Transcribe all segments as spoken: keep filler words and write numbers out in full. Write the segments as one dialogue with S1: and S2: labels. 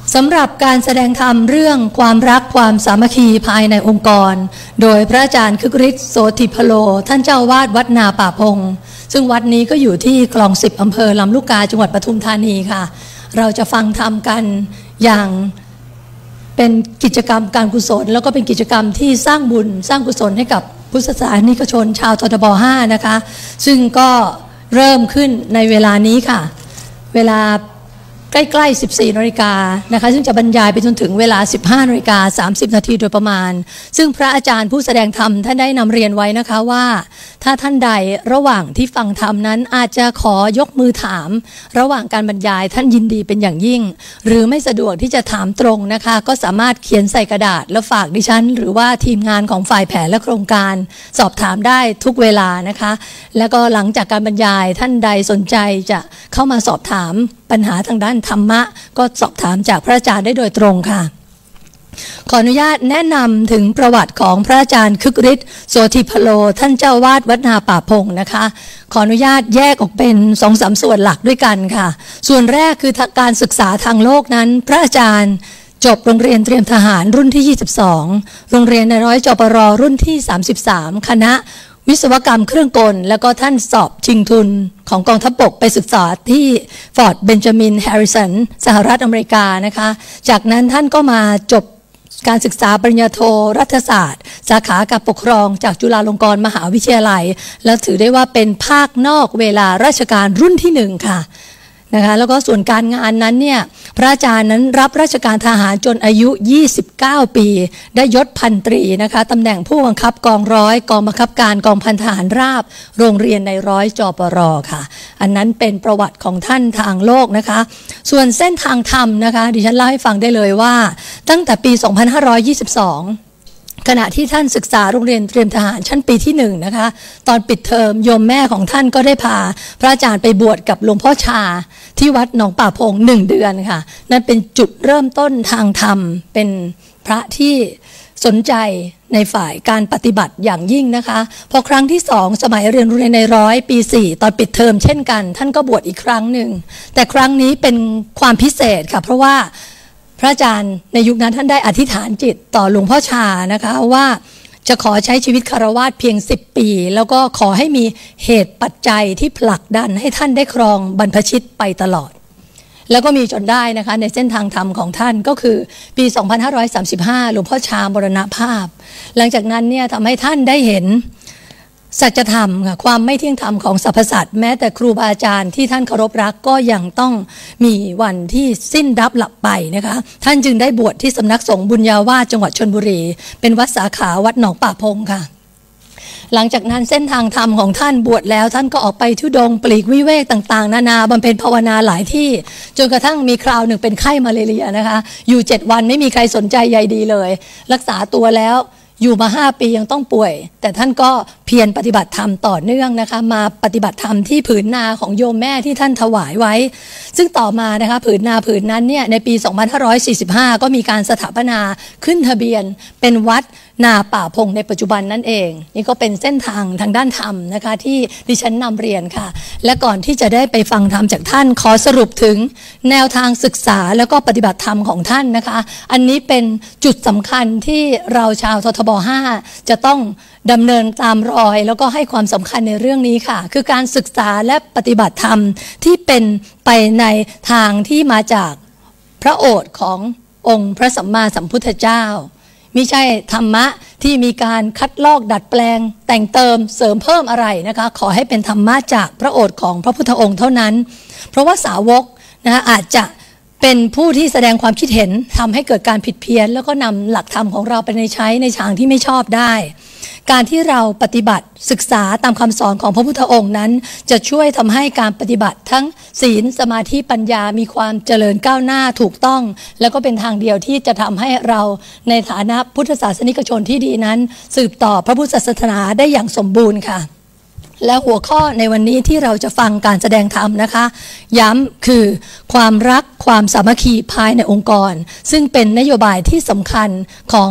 S1: สำหรับการแสดงธรรมเรื่องความรักความสามัคคีภายในองค์กรโดยพระอาจารย์คึกฤทธิ์โสติพโลท่านเจ้าวาดวัดนาป่าพงซึ่งวัดนี้ก็อยู่ที่คลองสิบอำเภอลำลูกกาจังหวัดปทุมธานีค่ะเราจะฟังธรรมกันอย่างเป็นกิจกรรมการกุศลแล้วก็เป็นกิจกรรมที่สร้างบุญสร้างกุศลให้กับพุทธศาสนิกชนชาวททบห้านะคะซึ่งก็เริ่มขึ้นในเวลานี้ค่ะเวลาใกล้ๆสิบสี่นาฬิกานะคะซึ่งจะบรรยายไปจนถึงเวลา สิบห้านาฬิกาสามสิบนาทีโดยประมาณซึ่งพระอาจารย์ผู้แสดงธรรมท่านได้นำเรียนไว้นะคะว่าถ้าท่านใดระหว่างที่ฟังธรรมนั้นอาจจะขอยกมือถามระหว่างการบรรยายท่านยินดีเป็นอย่างยิ่งหรือไม่สะดวกที่จะถามตรงนะคะก็สามารถเขียนใส่กระดาษแล้วฝากดิฉันหรือว่าทีมงานของฝ่ายแผนและโครงการสอบถามได้ทุกเวลานะคะแล้วก็หลังจากการบรรยายท่านใดสนใจจะเข้ามาสอบถามปัญหาทางด้านธรรมะก็สอบถามจากพระอาจารย์ได้โดยตรงค่ะขออนุญาตแนะนำถึงประวัติของพระอาจารย์คึกฤทธิ์โสติพโลท่านเจ้าวาดวัดนาป่าพงนะคะขออนุญาตแยกออกเป็น สองสาม ส่วนหลักด้วยกันค่ะส่วนแรกคือการศึกษาทางโลกนั้นพระอาจารย์จบโรงเรียนเตรียมทหารรุ่นที่ยี่สิบสองโรงเรียนในร้อยจปรรุ่นที่สามสิบสามคณะวิศวกรรมเครื่องกลแล้วก็ท่านสอบชิงทุนของกองทัพบกไปศึกษาที่ฟอร์ตเบนจามินแฮร์ริสันสหรัฐอเมริกานะคะจากนั้นท่านก็มาจบการศึกษาปริญญาโทรัฐศาสตร์สาขาการปกครองจากจุฬาลงกรณ์มหาวิทยาลัยและถือได้ว่าเป็นภาคนอกเวลาราชการรุ่นที่หนึ่งค่ะนะคะแล้วก็ส่วนการงานนั้นเนี่ยพระอาจารย์นั้นรับราชการทหารจนอายุยี่สิบเก้าปีได้ยศพันตรีนะคะตำแหน่งผู้บังคับกองร้อยกองบังคับการกองพันทหารราบโรงเรียนในร้อยจปรค่ะอันนั้นเป็นประวัติของท่านทางโลกนะคะส่วนเส้นทางธรรมนะคะดิฉันเล่าให้ฟังได้เลยว่าตั้งแต่ปีสองพันห้าร้อยยี่สิบสองขณะที่ท่านศึกษาโรงเรียนเตรียมทหารชั้นปีที่หนึ่งนะคะตอนปิดเทอมโยมแม่ของท่านก็ได้พาพระอาจารย์ไปบวชกับหลวงพ่อชาที่วัดหนองป่าพงหนึ่งเดือนค่ะนั่นเป็นจุดเริ่มต้นทางธรรมเป็นพระที่สนใจในฝ่ายการปฏิบัติอย่างยิ่งนะคะพอครั้งที่สองสมัยเรียนโรงเรียนในร้อยปีสี่ตอนปิดเทอมเช่นกันท่านก็บวชอีกครั้งหนึ่งแต่ครั้งนี้เป็นความพิเศษค่ะเพราะว่าพระอาจารย์ในยุคนั้นท่านได้อธิษฐานจิตต่อหลวงพ่อชานะคะว่าจะขอใช้ชีวิตคฤหัสถ์เพียงสิบปีแล้วก็ขอให้มีเหตุปัจจัยที่ผลักดันให้ท่านได้ครองบรรพชิตไปตลอดแล้วก็มีจนได้นะคะในเส้นทางธรรมของท่านก็คือปีสองพันห้าร้อยสามสิบห้าหลวงพ่อชามรณภาพหลังจากนั้นเนี่ยทำให้ท่านได้เห็นสัจธรรมค่ะความไม่เที่ยงธรรมของสรรพสัตว์แม้แต่ครูบาอาจารย์ที่ท่านเคารพรักก็ยังต้องมีวันที่สิ้นรับหลับไปนะคะท่านจึงได้บวชที่สำนักสงฆ์บุญญาวาสจังหวัดชลบุรีเป็นวัดสาขาวัดหนองป่าพงค่ะหลังจากนั้นเส้นทางธรรมของท่านบวชแล้วท่านก็ออกไปทุดงปลีกวิเวกต่างๆนานาบำเพ็ญภาวนาหลายที่จนกระทั่งมีคราวหนึ่งเป็นไข้มาเลเรียนะคะอยู่เจ็ดวันไม่มีใครสนใจใยดีเลยรักษาตัวแล้วอยู่มาห้าปียังต้องป่วยแต่ท่านก็เพียรปฏิบัติธรรมต่อเนื่องนะคะมาปฏิบัติธรรมที่ผืนนาของโยมแม่ที่ท่านถวายไว้ซึ่งต่อมานะคะผืนนาผืนนั้นเนี่ยในปีสองพันห้าร้อยสี่สิบห้าก็มีการสถาปนาขึ้นทะเบียนเป็นวัดนาป่าพงในปัจจุบันนั่นเองนี่ก็เป็นเส้นทางทางด้านธรรมนะคะที่ดิฉันนำเรียนค่ะและก่อนที่จะได้ไปฟังธรรมจากท่านขอสรุปถึงแนวทางศึกษาแล้วก็ปฏิบัติธรรมของท่านนะคะอันนี้เป็นจุดสำคัญที่เราชาวททบห้าจะต้องดำเนินตามรอยแล้วก็ให้ความสำคัญในเรื่องนี้ค่ะคือการศึกษาและปฏิบัติธรรมที่เป็นไปในทางที่มาจากพระโอษฐ์ขององค์พระสัมมาสัมพุทธเจ้าไม่ใช่ธรรมะที่มีการคัดลอกดัดแปลงแต่งเติมเสริมเพิ่มอะไรนะคะขอให้เป็นธรรมะจากพระโอษฐ์ของพระพุทธองค์เท่านั้นเพราะว่าสาวกนะอาจจะเป็นผู้ที่แสดงความคิดเห็นทำให้เกิดการผิดเพี้ยนแล้วก็นำหลักธรรมของเราไปในใช้ในทางที่ไม่ชอบได้การที่เราปฏิบัติศึกษาตามคำสอนของพระพุทธองค์นั้นจะช่วยทำให้การปฏิบัติทั้งศีลสมาธิปัญญามีความเจริญก้าวหน้าถูกต้องแล้วก็เป็นทางเดียวที่จะทำให้เราในฐานะพุทธศาสนิกชนที่ดีนั้นสืบต่อพระพุทธศาสนาได้อย่างสมบูรณ์ค่ะและหัวข้อในวันนี้ที่เราจะฟังการแสดงธรรมนะคะย้ำคือความรักความสามัคคีภายในองค์กรซึ่งเป็นนโยบายที่สำคัญของท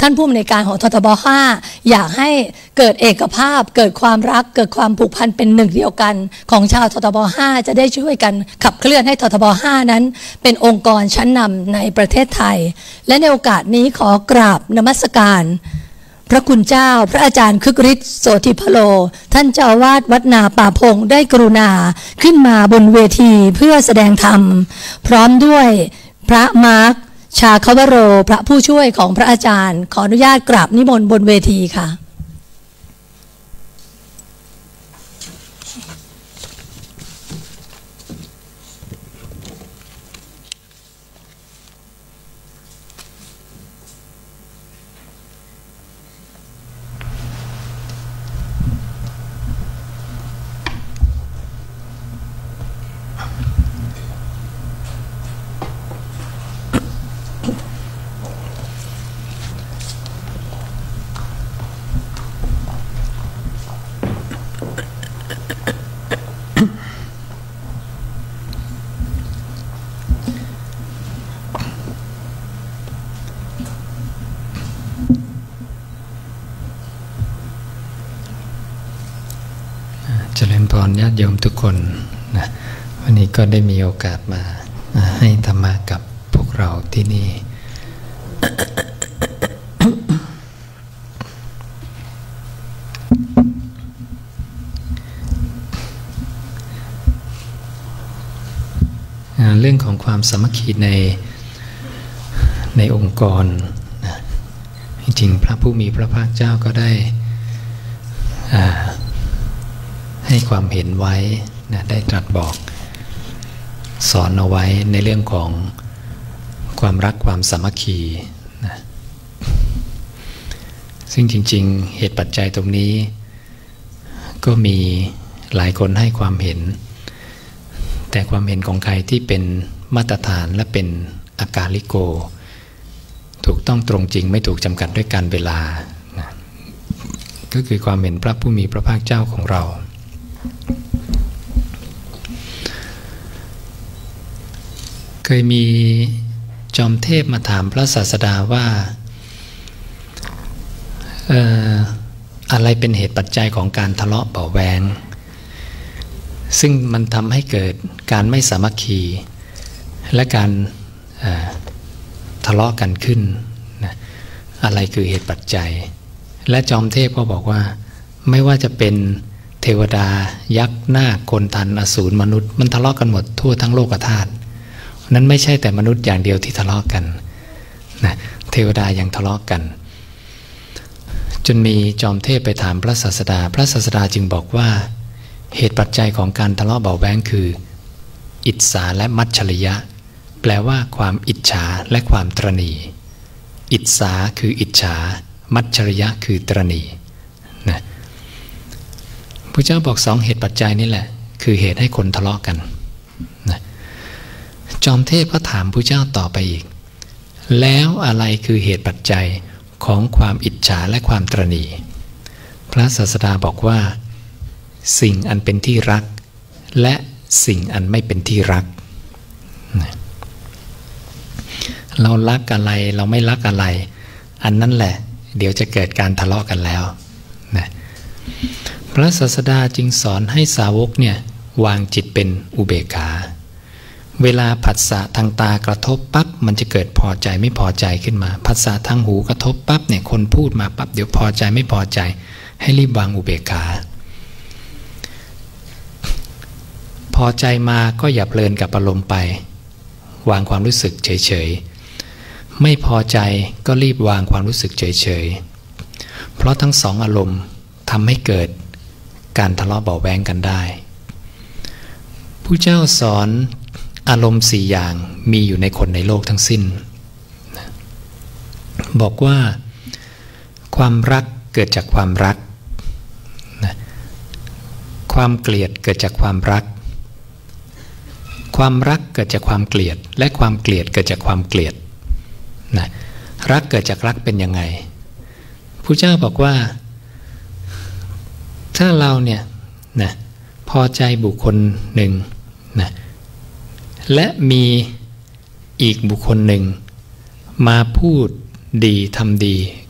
S1: ท่านผู้อำนวยการของททบห้าอยากให้เกิดเอกภาพเกิดความรักเกิดความผูกพันเป็นหนึ่งเดียวกันของชาวททบห้าจะได้ช่วยกันขับเคลื่อนให้ททบห้านั้นเป็นองค์กรชั้นนำในประเทศไทยและในโอกาสนี้ขอกราบนมัสการพระคุณเจ้าพระอาจารย์คึกฤทธิ์โสธิพโลท่านเจ้าอาวาสวัดนาป่าพงได้กรุณาขึ้นมาบนเวทีเพื่อแสดงธรรมพร้อมด้วยพระมาร์คชาคาวโรพระผู้ช่วยของพระอาจารย์ขออนุญาตกราบนิมนต์บนเวทีค่ะ
S2: เจริญพรญาติโยมทุกคนนะวันนี้ก็ได้มีโอกาสมาให้ธรรมะกับพวกเราที่นี่ เรื่องของความสามัคคีในในองค์กรนะจริงๆพระผู้มีพระภาคเจ้าก็ได้ให้ความเห็นไว้นะได้ตรัสบอกสอนเอาไว้ในเรื่องของความรักความสามัคคีนะซึ่งจริงๆเหตุปัจจัยตรงนี้ก็มีหลายคนให้ความเห็นแต่ความเห็นของใครที่เป็นมาตรฐานและเป็นอากาลิโกถูกต้องตรงจริงไม่ถูกจำกัดด้วยการเวลานะก็คือความเห็นพระผู้มีพระภาคเจ้าของเราเคยมีจอมเทพมาถามพระศาสดาว่าเอ่ออะไรเป็นเหตุปัจจัยของการทะเลาะเบาะแวงซึ่งมันทำให้เกิดการไม่สามัคคีและการทะเลาะกันขึ้นนะอะไรคือเหตุปัจจัยและจอมเทพก็บอกว่าไม่ว่าจะเป็นเทวดายักษ์นาคคนทันอสูรมนุษย์มันทะเลาะกันหมดทั่วทั้งโลกธาตุนั้นไม่ใช่แต่มนุษย์อย่างเดียวที่ทะเลาะกันนะเทวดายังทะเลาะกันจนมีจอมเทพไปถามพระศาสดาพระศาสดาจึงบอกว่าเหตุปัจจัยของการทะเลาะเบาแว้งคืออิจฉาและมัจฉริยะแปลว่าความอิจฉาและความตระหนี่อิจฉาคืออิจฉามัจฉริยะคือตระหนี่นะพระเจ้าบอกสองเหตุปัจจัยนี่แหละคือเหตุให้คนทะเลาะกันนะจอมเทพก็ถามพระเจ้าต่อไปอีกแล้วอะไรคือเหตุปัจจัยของความอิจฉาและความตระหนี่พระศาสดาบอกว่าสิ่งอันเป็นที่รักและสิ่งอันไม่เป็นที่รักเรารักอะไรเราไม่รักอะไรอันนั้นแหละเดี๋ยวจะเกิดการทะเลาะกันแล้วนะพระศาสดาจึงสอนให้สาวกเนี่ยวางจิตเป็นอุเบกขาเวลาผัสสะทางตากระทบปั๊บมันจะเกิดพอใจไม่พอใจขึ้นมาผัสสะทางหูกระทบปั๊บเนี่ยคนพูดมาปั๊บเดี๋ยวพอใจไม่พอใจให้รีบวางอุเบกขาพอใจมาก็อย่าเพลินกับอารมณ์ไปวางความรู้สึกเฉยๆไม่พอใจก็รีบวางความรู้สึกเฉยๆเพราะทั้งสองอารมณ์ทำให้เกิดการทะเลาะเบาะแว้งกันได้ผู้เจ้าสอนอารมณ์สี่อย่างมีอยู่ในคนในโลกทั้งสิ้นบอกว่าความรักเกิดจากความรักความเกลียดเกิดจากความรักความรักเกิดจากความเกลียดและความเกลียดเกิดจากความเกลียดนะรักเกิดจากรักเป็นยังไงพระเจ้าบอกว่าถ้าเราเนี่ยนะพอใจบุคคลหนึ่งนะและมีอีกบุคคลหนึ่งมาพูดดีทำดี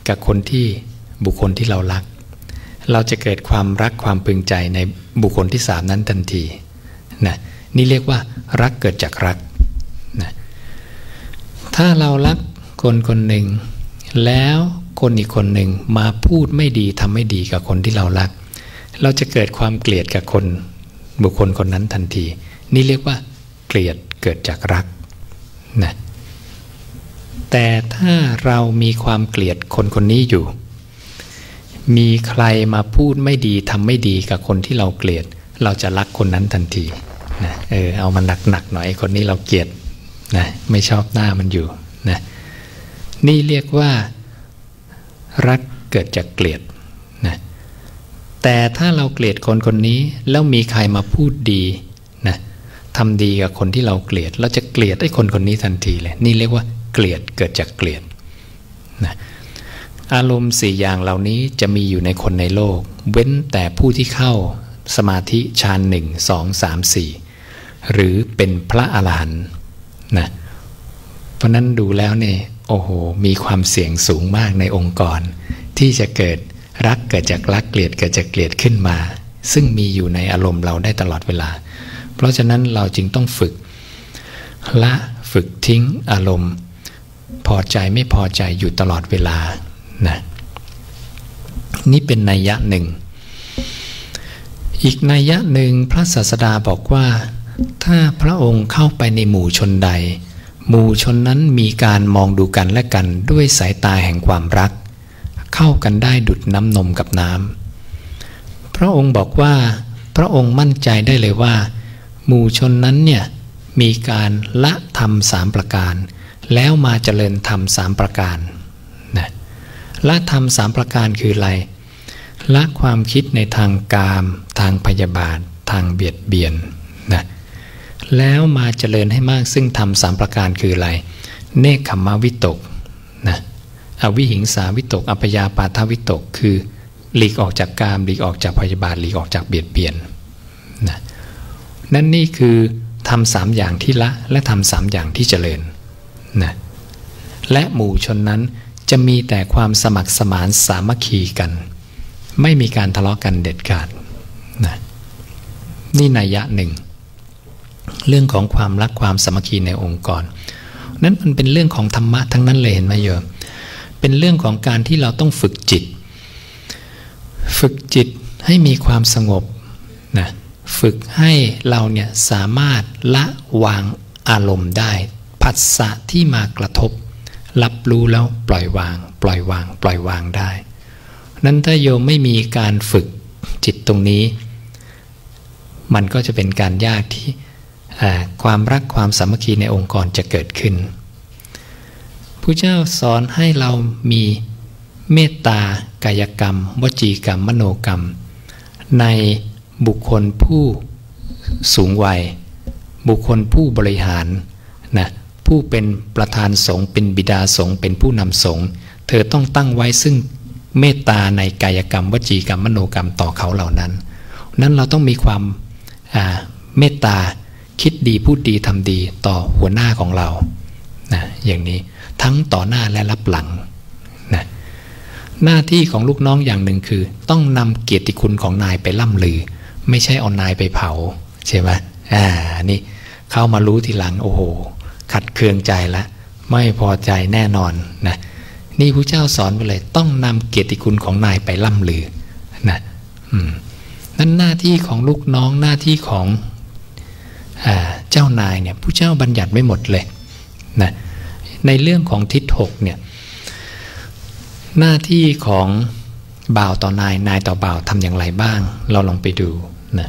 S2: กับคนที่บุคคลที่เรารักเราจะเกิดความรักความพึงใจในบุคคลที่สามนั้นทันทีนะนี่เรียกว่ารักเกิดจากรักนะถ้าเรารักคนคนหนึ่งแล้วคนอีกคนหนึ่งมาพูดไม่ดีทำไม่ดีกับคนที่เรารักเราจะเกิดความเกลียดกับคนบุคคลคนนั้นทันทีนี่เรียกว่าเกลียดเกิดจากรักนะแต่ถ้าเรามีความเกลียดคนคนนี้อยู่มีใครมาพูดไม่ดีทำไม่ดีกับคนที่เราเกลียดเราจะรักคนนั้นทันทีนะเออเอามันหนักๆหน่อยคนนี้เราเกลียดนะไม่ชอบหน้ามันอยู่นะนี่เรียกว่ารักเกิดจากเกลียดนะแต่ถ้าเราเกลียดคนคนนี้แล้วมีใครมาพูดดีนะทำดีกับคนที่เราเกลียดเราจะเกลียดไอ้คนคนนี้ทันทีเลยนี่เรียกว่าเกลียดเกิดจากเกลียดนะอารมณ์สี่อย่างเหล่านี้จะมีอยู่ในคนในโลกเว้นแต่ผู้ที่เข้าสมาธิฌานหนึ่งสองสามสี่หรือเป็นพระอรหันต์นะเพราะนั้นดูแล้วเนี่ยโอ้โหมีความเสี่ยงสูงมากในองค์กรที่จะเกิดรักเกิดจากรักเกลียดเกิดจากเกลียดขึ้นมาซึ่งมีอยู่ในอารมณ์เราได้ตลอดเวลาเพราะฉะนั้นเราจึงต้องฝึกละฝึกทิ้งอารมณ์พอใจไม่พอใจอยู่ตลอดเวลานะนี่เป็นนัยยะหนึ่งอีกนัยยะหนึ่งพระศาสดาบอกว่าถ้าพระองค์เข้าไปในหมู่ชนใดหมู่ชนนั้นมีการมองดูกันและกันด้วยสายตาแห่งความรักเข้ากันได้ดุจน้ำนมกับน้ำพระองค์บอกว่าพระองค์มั่นใจได้เลยว่าหมู่ชนนั้นเนี่ยมีการละธรรมสามประการแล้วมาเจริญธรรมสามประการนะละธรรมสามประการคืออะไรละความคิดในทางกามทางพยาบาททางเบียดเบียนนะแล้วมาเจริญให้มากซึ่งธรรมสามประการคืออะไรเนกขัมมวิตกนะอวิหิงสาวิตกอัปยาปาทวิตกคือหลีกออกจากกามหลีกออกจากพยาบาทหลีกออกจากเบียดเบียนนะนั่นนี่คือทำสามอย่างที่ละและทำสามอย่างที่เจริญนะและหมู่ชนนั้นจะมีแต่ความสมัครสมานสามัคคีกันไม่มีการทะเลาะกันเด็ดขาดนะนี่นัยยะหนึ่งเรื่องของความรักความสามัคคีในองค์กรนั้นมันเป็นเรื่องของธรรมะทั้งนั้นเลยเห็นไหมโยมเป็นเรื่องของการที่เราต้องฝึกจิตฝึกจิตให้มีความสงบนะฝึกให้เราเนี่ยสามารถละวางอารมณ์ได้ผัสสะที่มากระทบรับรู้แล้วปล่อยวางปล่อยวางปล่อยวางได้นั้นถ้าโยมไม่มีการฝึกจิตตรงนี้มันก็จะเป็นการยากที่ความรักความสามัคคีในองค์กรจะเกิดขึ้นพระเจ้าสอนให้เรามีเมตตากายกรรมวจีกรรมมโนกรรมในบุคคลผู้สูงวัยบุคคลผู้บริหารนะผู้เป็นประธานสงฆ์เป็นบิดาสงฆ์เป็นผู้นำสงฆ์เธอต้องตั้งไว้ซึ่งเมตตาในกายกรรมวจีกรรมมโนกรรมต่อเขาเหล่านั้นนั้นเราต้องมีความเมตตาคิดดีพูดดีทำดีต่อหัวหน้าของเรานะอย่างนี้ทั้งต่อหน้าและรับหลังนะหน้าที่ของลูกน้องอย่างหนึ่งคือต้องนำเกียรติคุณของนายไปล่ำลือไม่ใช่เอานายไปเผาใช่ไหมอ่านี่เข้ามารู้ทีหลังโอ้โหขัดเคืองใจละไม่พอใจแน่นอนนะนี่พระเจ้าสอนไปเลยต้องนำเกียรติคุณของนายไปล่ำลือนะอืมนั่นหน้าที่ของลูกน้องหน้าที่ของอ่าเจ้านายเนี่ยพระเจ้าบัญญัติไว้หมดเลยนะในเรื่องของทิศหกเนี่ยหน้าที่ของบ่าวต่อนายนายต่อบ่าวทำอย่างไรบ้างเราลองไปดูนะ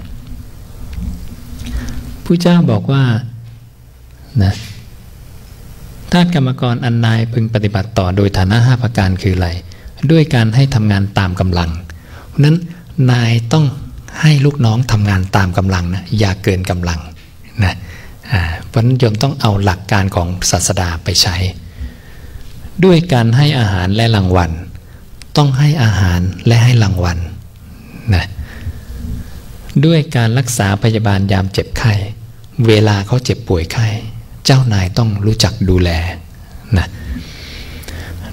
S2: พระเจ้าบอกว่านะทาสกรรมกรอันนายพึงปฏิบัติต่อโดยฐานะห้าประการคืออะไรด้วยการให้ทำงานตามกำลังนั้นนายต้องให้ลูกน้องทำงานตามกำลังนะอย่าเกินกำลังนะอ่าเพราะนั้นโยมต้องเอาหลักการของศาสดาไปใช้ด้วยการให้อาหารและรางวัลต้องให้อาหารและให้รางวัลนะด้วยการรักษาพยาบาลยามเจ็บไข้เวลาเขาเจ็บป่วยไข้เจ้านายต้องรู้จักดูแลนะ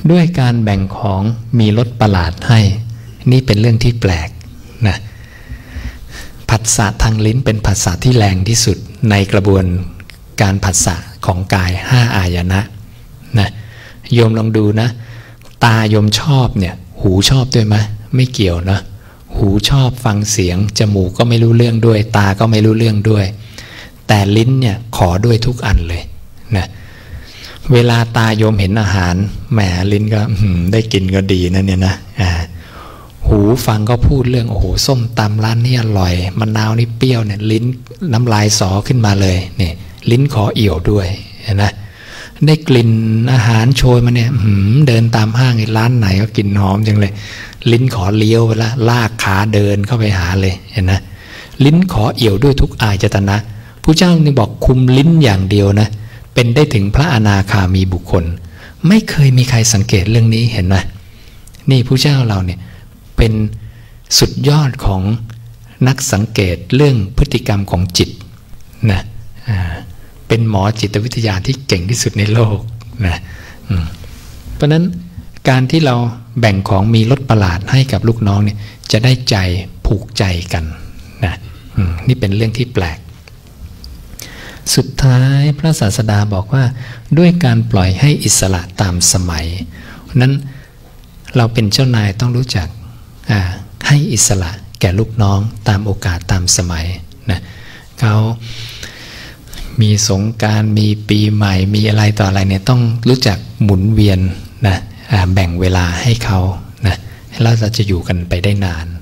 S2: ด้วยการแบ่งของมีรสประหลาดให้นี่เป็นเรื่องที่แปลกนะผัสสะทางลิ้นเป็นผัสสะที่แรงที่สุดในกระบวนการผัสสะของกายห้าอายนะนะโยมลองดูนะตาโยมชอบเนี่ยหูชอบด้วยไหมไม่เกี่ยวนะหูชอบฟังเสียงจมูกก็ไม่รู้เรื่องด้วยตาก็ไม่รู้เรื่องด้วยแต่ลิ้นเนี่ยขอด้วยทุกอันเลยนะเวลาตาโยมเห็นอาหารแหมลิ้นก็ได้กินก็ดีนะเนี่ยนะอ่าหูฟังก็พูดเรื่องโอ้โหส้มตำร้านนี้อร่อยมะนาวนี่เปรี้ยวเนี่ยลิ้นน้ำลายสอขึ้นมาเลยเนี่ยลิ้นขอเอี่ยวด้วยนะได้กลิ่นอาหารโชยมาเนี่ยเดินตามห้างร้านไหนก็กลิ่นหอมจังเลยลิ้นขอเลี้ยวไปละลากขาเดินเข้าไปหาเลยเห็นนะลิ้นขอเอี่ยวด้วยทุกอายจตนะผู้เจ้านี่บอกคุมลิ้นอย่างเดียวนะเป็นได้ถึงพระอนาคามีบุคคลไม่เคยมีใครสังเกตเรื่องนี้เห็นไหมนี่ผู้เจ้าเราเนี่ยเป็นสุดยอดของนักสังเกตเรื่องพฤติกรรมของจิตนะเป็นหมอจิตวิทยาที่เก่งที่สุดในโลกนะเพราะนั้นการที่เราแบ่งของมีรสประหลาดให้กับลูกน้องเนี่ยจะได้ใจผูกใจกันนะนี่เป็นเรื่องที่แปลกสุดท้ายพระศาสดาบอกว่าด้วยการปล่อยให้อิสระตามสมัยนั้นเราเป็นเจ้านายต้องรู้จักให้อิสระแก่ลูกน้องตามโอกาสตามสมัยนะเขามีสงกรานต์มีปีใหม่มีอะไรต่ออะไรเนี่ยต้องรู้จักหมุนเวียนนะแบ่งเวลาให้เขานะแล้วเราจะอยู่กันไปได้นาน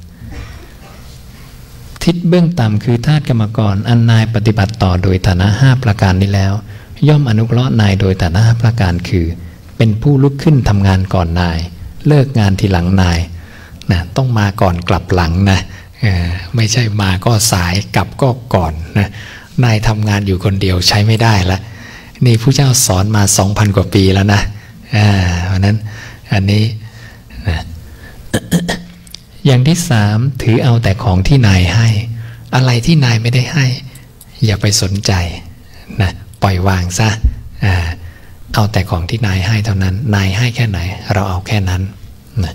S2: ทิศเบื้องต่ำคือธาตุกรรมกรอันนายปฏิบัติต่อโดยฐานะห้าประการนี้แล้วย่อมอนุเคราะห์นายโดยฐานะห้าประการคือเป็นผู้ลุกขึ้นทำงานก่อนนายเลิกงานทีหลังนายนะต้องมาก่อนกลับหลังนะไม่ใช่มาก็สายกลับก็ก่อนนะนายทำงานอยู่คนเดียวใช้ไม่ได้ละนี่ผู้เจ้าสอนมา สองพัน กว่าปีแล้วนะอ่าเพราะนั้นอันนี้นะ อย่างที่สามถือเอาแต่ของที่นายให้อะไรที่นายไม่ได้ให้อย่าไปสนใจนะปล่อยวางซะอ่าเอาแต่ของที่นายให้เท่านั้นนายให้แค่ไหนเราเอาแค่นั้นนะ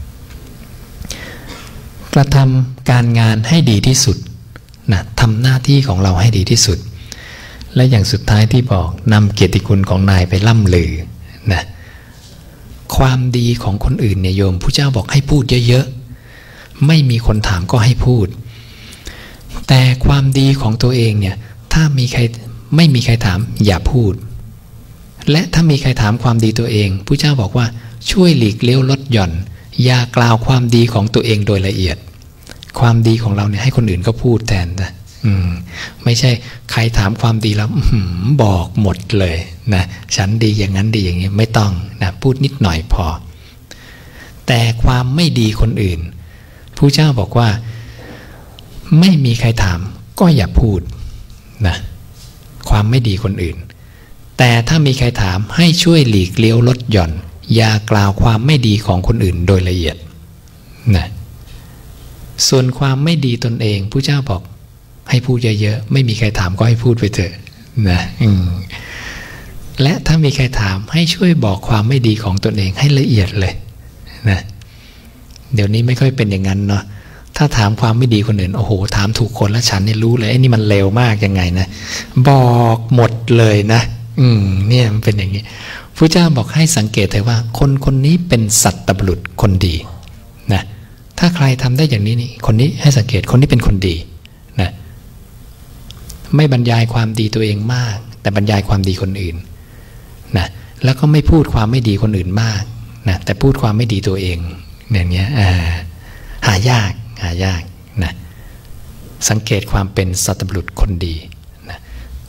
S2: กระทำการงานให้ดีที่สุดนะทำหน้าที่ของเราให้ดีที่สุดและอย่างสุดท้ายที่บอกนำเกียรติคุณของนายไปล่ำลือนะความดีของคนอื่นเนี่ยโยมผู้เจ้าบอกให้พูดเยอะๆไม่มีคนถามก็ให้พูดแต่ความดีของตัวเองเนี่ยถ้ามีใครไม่มีใครถามอย่าพูดและถ้ามีใครถามความดีตัวเองผู้เจ้าบอกว่าช่วยหลีกเลี้ยวลดหย่อนอย่ากล่าวความดีของตัวเองโดยละเอียดความดีของเราเนี่ยให้คนอื่นก็พูดแทนนะอืมไม่ใช่ใครถามความดีแล้วบอกหมดเลยนะฉันดีอย่างนั้นดีอย่างนี้ไม่ต้องนะพูดนิดหน่อยพอแต่ความไม่ดีคนอื่นผู้เจ้าบอกว่าไม่มีใครถามก็อย่าพูดนะความไม่ดีคนอื่นแต่ถ้ามีใครถามให้ช่วยหลีกเลี้ยวลดหย่อนอย่ากล่าวความไม่ดีของคนอื่นโดยละเอียดนะส่วนความไม่ดีตนเองผู้เจ้าบอกให้พูดเยอะๆไม่มีใครถามก็ให้พูดไปเถอะนะและถ้ามีใครถามให้ช่วยบอกความไม่ดีของตนเองให้ละเอียดเลยนะเดี๋ยวนี้ไม่ค่อยเป็นอย่างนั้นเนาะถ้าถามความไม่ดีคนอื่นโอ้โหถามถูกคนแล้วฉันเนี่ยรู้เลยไอ้นี่มันเลวมากยังไงนะบอกหมดเลยนะอืมเนี่ยมันเป็นอย่างนี้พระเจ้าบอกให้สังเกตเลยว่าคนคนนี้เป็นสัตตบุรุษคนดีนะถ้าใครทำได้อย่างนี้นี่คนนี้ให้สังเกตคนนี้เป็นคนดีนะไม่บรรยายความดีตัวเองมากแต่บรรยายความดีคนอื่นนะแล้วก็ไม่พูดความไม่ดีคนอื่นมากนะแต่พูดความไม่ดีตัวเองอย่างเงี้ยหายากหายากนะสังเกตความเป็นสัตบุรุษคนดีนะ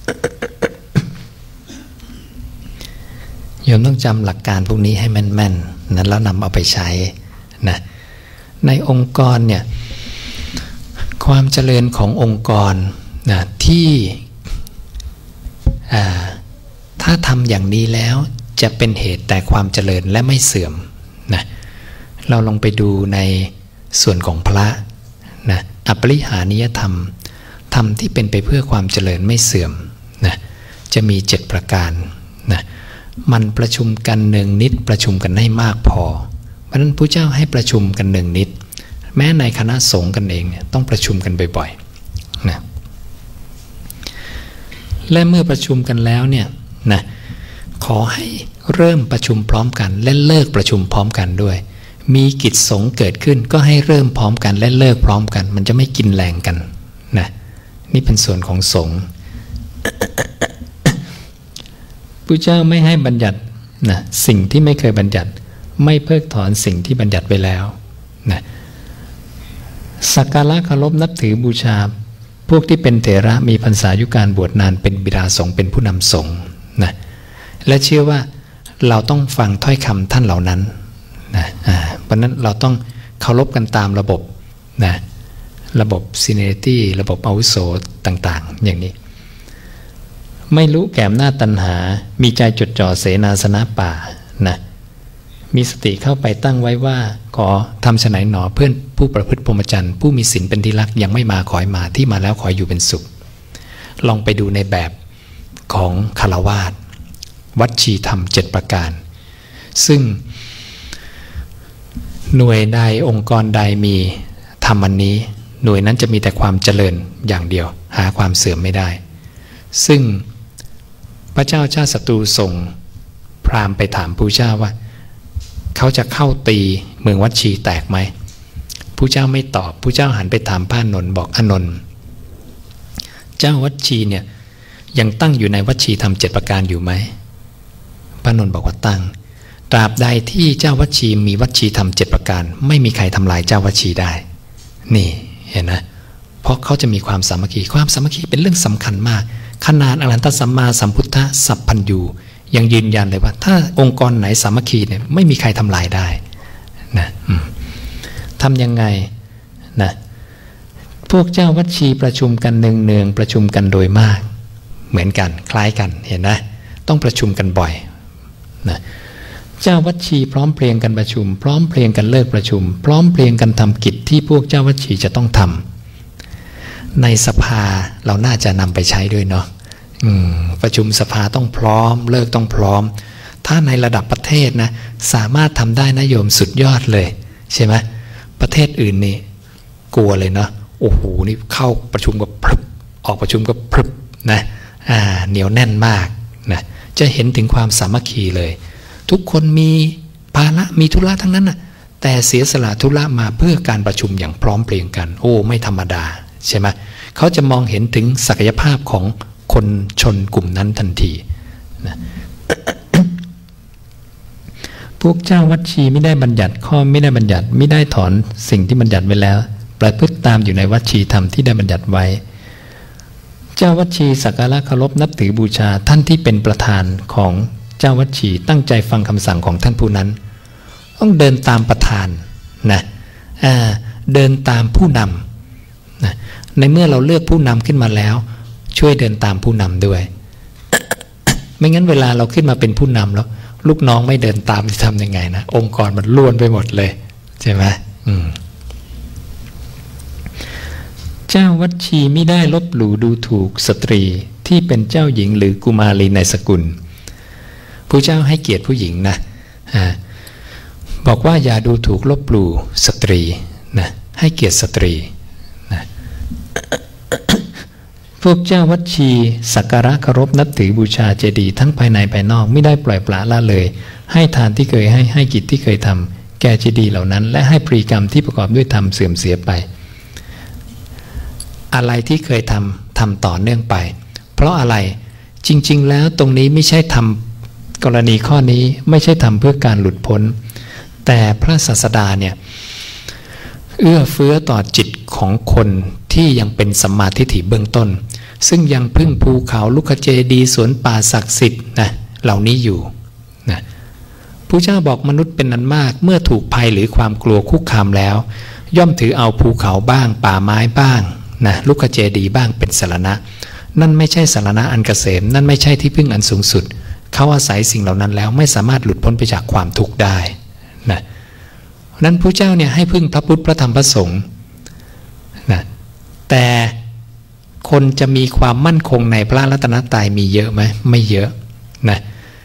S2: โยมต้องจำหลักการพวกนี้ให้แม่นๆนะแล้วนำเอาไปใช้นะในองค์กรเนี่ยความเจริญขององค์กรนะที่ถ้าทำอย่างนี้แล้วจะเป็นเหตุแต่ความเจริญและไม่เสื่อมนะเราลองไปดูในส่วนของพระนะอปริหานิยธรรมธรรมที่เป็นไปเพื่อความเจริญไม่เสื่อมนะจะมีเจ็ดประการนะมันประชุมกันหนึ่งนิดประชุมกันให้มากพอเพราะฉะนั้นพระเจ้าให้ประชุมกันหนึ่งนิดแม้ในคณะสงฆ์กันเองเนี่ยต้องประชุมกันบ่อยๆนะและเมื่อประชุมกันแล้วเนี่ยนะขอให้เริ่มประชุมพร้อมกันและเลิกประชุมพร้อมกันด้วยมีกิจสงฆ์เกิดขึ้นก็ให้เริ่มพร้อมกันและเลิกพร้อมกันมันจะไม่กินแรงกันนะนี่เป็นส่วนของสงฆ์พระเจ้าไม่ให้บัญญัตินะสิ่งที่ไม่เคยบัญญัติไม่เพิกถอนสิ่งที่บัญญัติไว้แล้วนะสักการะเคารพนับถือบูชาพวกที่เป็นเถระมีพรรษายุการบวชนานเป็นบิดาสงฆ์เป็นผู้นำสงฆ์นะและเชื่อว่าเราต้องฟังถ้อยคำท่านเหล่านั้นนะเพราะนั้นเราต้องเคารพกันตามระบบนะระบบซีเนตี้ระบบอาวุโสต่างๆอย่างนี้ไม่รู้แก่อำนาจตัณหามีใจจดจ่อเสนาสนะป่านะมีสติเข้าไปตั้งไว้ว่าขอทำไฉนหนอเพื่อนผู้ประพฤติพรหมจรรย์ผู้มีศีลเป็นที่รักยังไม่มาขอให้มาที่มาแล้วขออยู่เป็นสุขลองไปดูในแบบของฆราวาสวัชชีธรรมเจ็ดประการซึ่งหน่วยใดองค์กรใดมีธรรมอันนี้หน่วยนั้นจะมีแต่ความเจริญอย่างเดียวหาความเสื่อมไม่ได้ซึ่งพระเจ้าชาติศัตรูส่งพราหมณ์ไปถามพระเจ้าว่าเขาจะเข้าตีเมืองวัชชีแตกไหมพระเจ้าไม่ตอบพระเจ้าหันไปถามพระอานนท์บอกอานนท์เจ้าวัชชีเนี่ยยังตั้งอยู่ในวัชชีธรรมเจ็ดประการอยู่ไหมพระอานนท์บอกว่าตั้งตราบใดที่เจ้าวัชชีมีวัชชีธรรมเจ็ดประการไม่มีใครทำลายเจ้าวัชชีได้นี่เห็นนะเพราะเขาจะมีความสามัคคีความสามัคคีเป็นเรื่องสำคัญมากขนาดอรหันตสัมมาสัมพุทธสัพพัญญูยังยืนยันเลยว่าถ้าองค์กรไหนสามัคคีเนี่ยไม่มีใครทำลายได้นะทำยังไงนะพวกเจ้าวัชชีประชุมกันเนืองๆประชุมกันโดยมากเหมือนกันคล้ายกันเห็นนะต้องประชุมกันบ่อยนะเจ้าวัชชีพร้อมเพรียงกันประชุมพร้อมเพรียงกันเลิกประชุมพร้อมเพรียงกันทำกิจที่พวกเจ้าวัชชีจะต้องทำในสภาเราน่าจะนำไปใช้ด้วยเนาะประชุมสภาต้องพร้อมเลิกต้องพร้อมถ้าในระดับประเทศนะสามารถทำได้นะโยมสุดยอดเลยใช่ไหมประเทศอื่นนี่กลัวเลยเนาะโอ้โหนี่เข้าประชุมกับพรึบออกประชุมกับพรึบนะอ่าเหนียวแน่นมากนะจะเห็นถึงความสามัคคีเลยทุกคนมีภาระมีธุระทั้งนั้นนะแต่เสียสละธุระมาเพื่อการประชุมอย่างพร้อมเพรียงกันโอ้ไม่ธรรมดาใช่ไหมเขาจะมองเห็นถึงศักยภาพของคนชนกลุ่มนั้นทันทีนะ พวกเจ้าวัชชีไม่ได้บัญญัติข้อไม่ได้บัญญัติไม่ได้ถอนสิ่งที่บัญญัติไว้แล้วประพฤติตามอยู่ในวัชชีธรรมที่ได้บัญญัติไว้เจ้าวัชชีสักการะเคารพนับถือบูชาท่านที่เป็นประธานของเจ้าวัชชีตั้งใจฟังคำสั่งของท่านผู้นั้นต้องเดินตามประธานนะเดินตามผู้นำนะในเมื่อเราเลือกผู้นำขึ้นมาแล้วช่วยเดินตามผู้นำด้วย ไม่งั้นเวลาเราขึ้นมาเป็นผู้นำแล้วลูกน้องไม่เดินตามจะทำยังไงนะองค์กรมันล้วนไปหมดเลยใช่ไหมเจ้าวัชชีไม่ได้ลบหลู่ดูถูกสตรีที่เป็นเจ้าหญิงหรือกุมารีในสกุลผู้เจ้าให้เกียรติผู้หญิงนะบอกว่าอย่าดูถูกลบหลู่สตรีนะให้เกียรติสตรีนะพวกเจ้าวัชชีสักการะเคารพนับถือบูชาเจดีย์ทั้งภายในภายนอกไม่ได้ปล่อยปละละเลยให้ทานที่เคยให้ให้กิจที่เคยทำแก่เจดีย์เหล่านั้นและให้พฤติกรรมที่ประกอบด้วยธรรมเสื่อมเสียไปอะไรที่เคยทำทำต่อเนื่องไปเพราะอะไรจริงๆแล้วตรงนี้ไม่ใช่ทำกรณีข้อนี้ไม่ใช่ทำเพื่อการหลุดพ้นแต่พระศาสดาเนี่ยเอื้อเฟื้อต่อจิตของคนที่ยังเป็นสัมมาทิฏฐิเบื้องต้นซึ่งยังพึ่งภูเขาลุกเจดีย์สวนป่าศักดิ์สิทธิ์นะเหล่านี้อยู่นะพระเจ้าบอกมนุษย์เป็นนั้นมากเมื่อถูกภัยหรือความกลัวคุกคามแล้วย่อมถือเอาภูเขาบ้างป่าไม้บ้างนะลุกเจดีย์บ้างเป็นสรณะนั่นไม่ใช่สรณะอันเกษมนั่นไม่ใช่ที่พึ่งอันสูงสุดเขาอาศัยสิ่งเหล่านั้นแล้วไม่สามารถหลุดพ้นไปจากความทุกข์ได้นะนั้นพระเจ้าเนี่ยให้พึ่งพระพุทธพระธรรมพระสงฆ์นะแต่คนจะมีความมั่นคงในพระรัตนตรัยมีเยอะไหมไม่เยอะนะ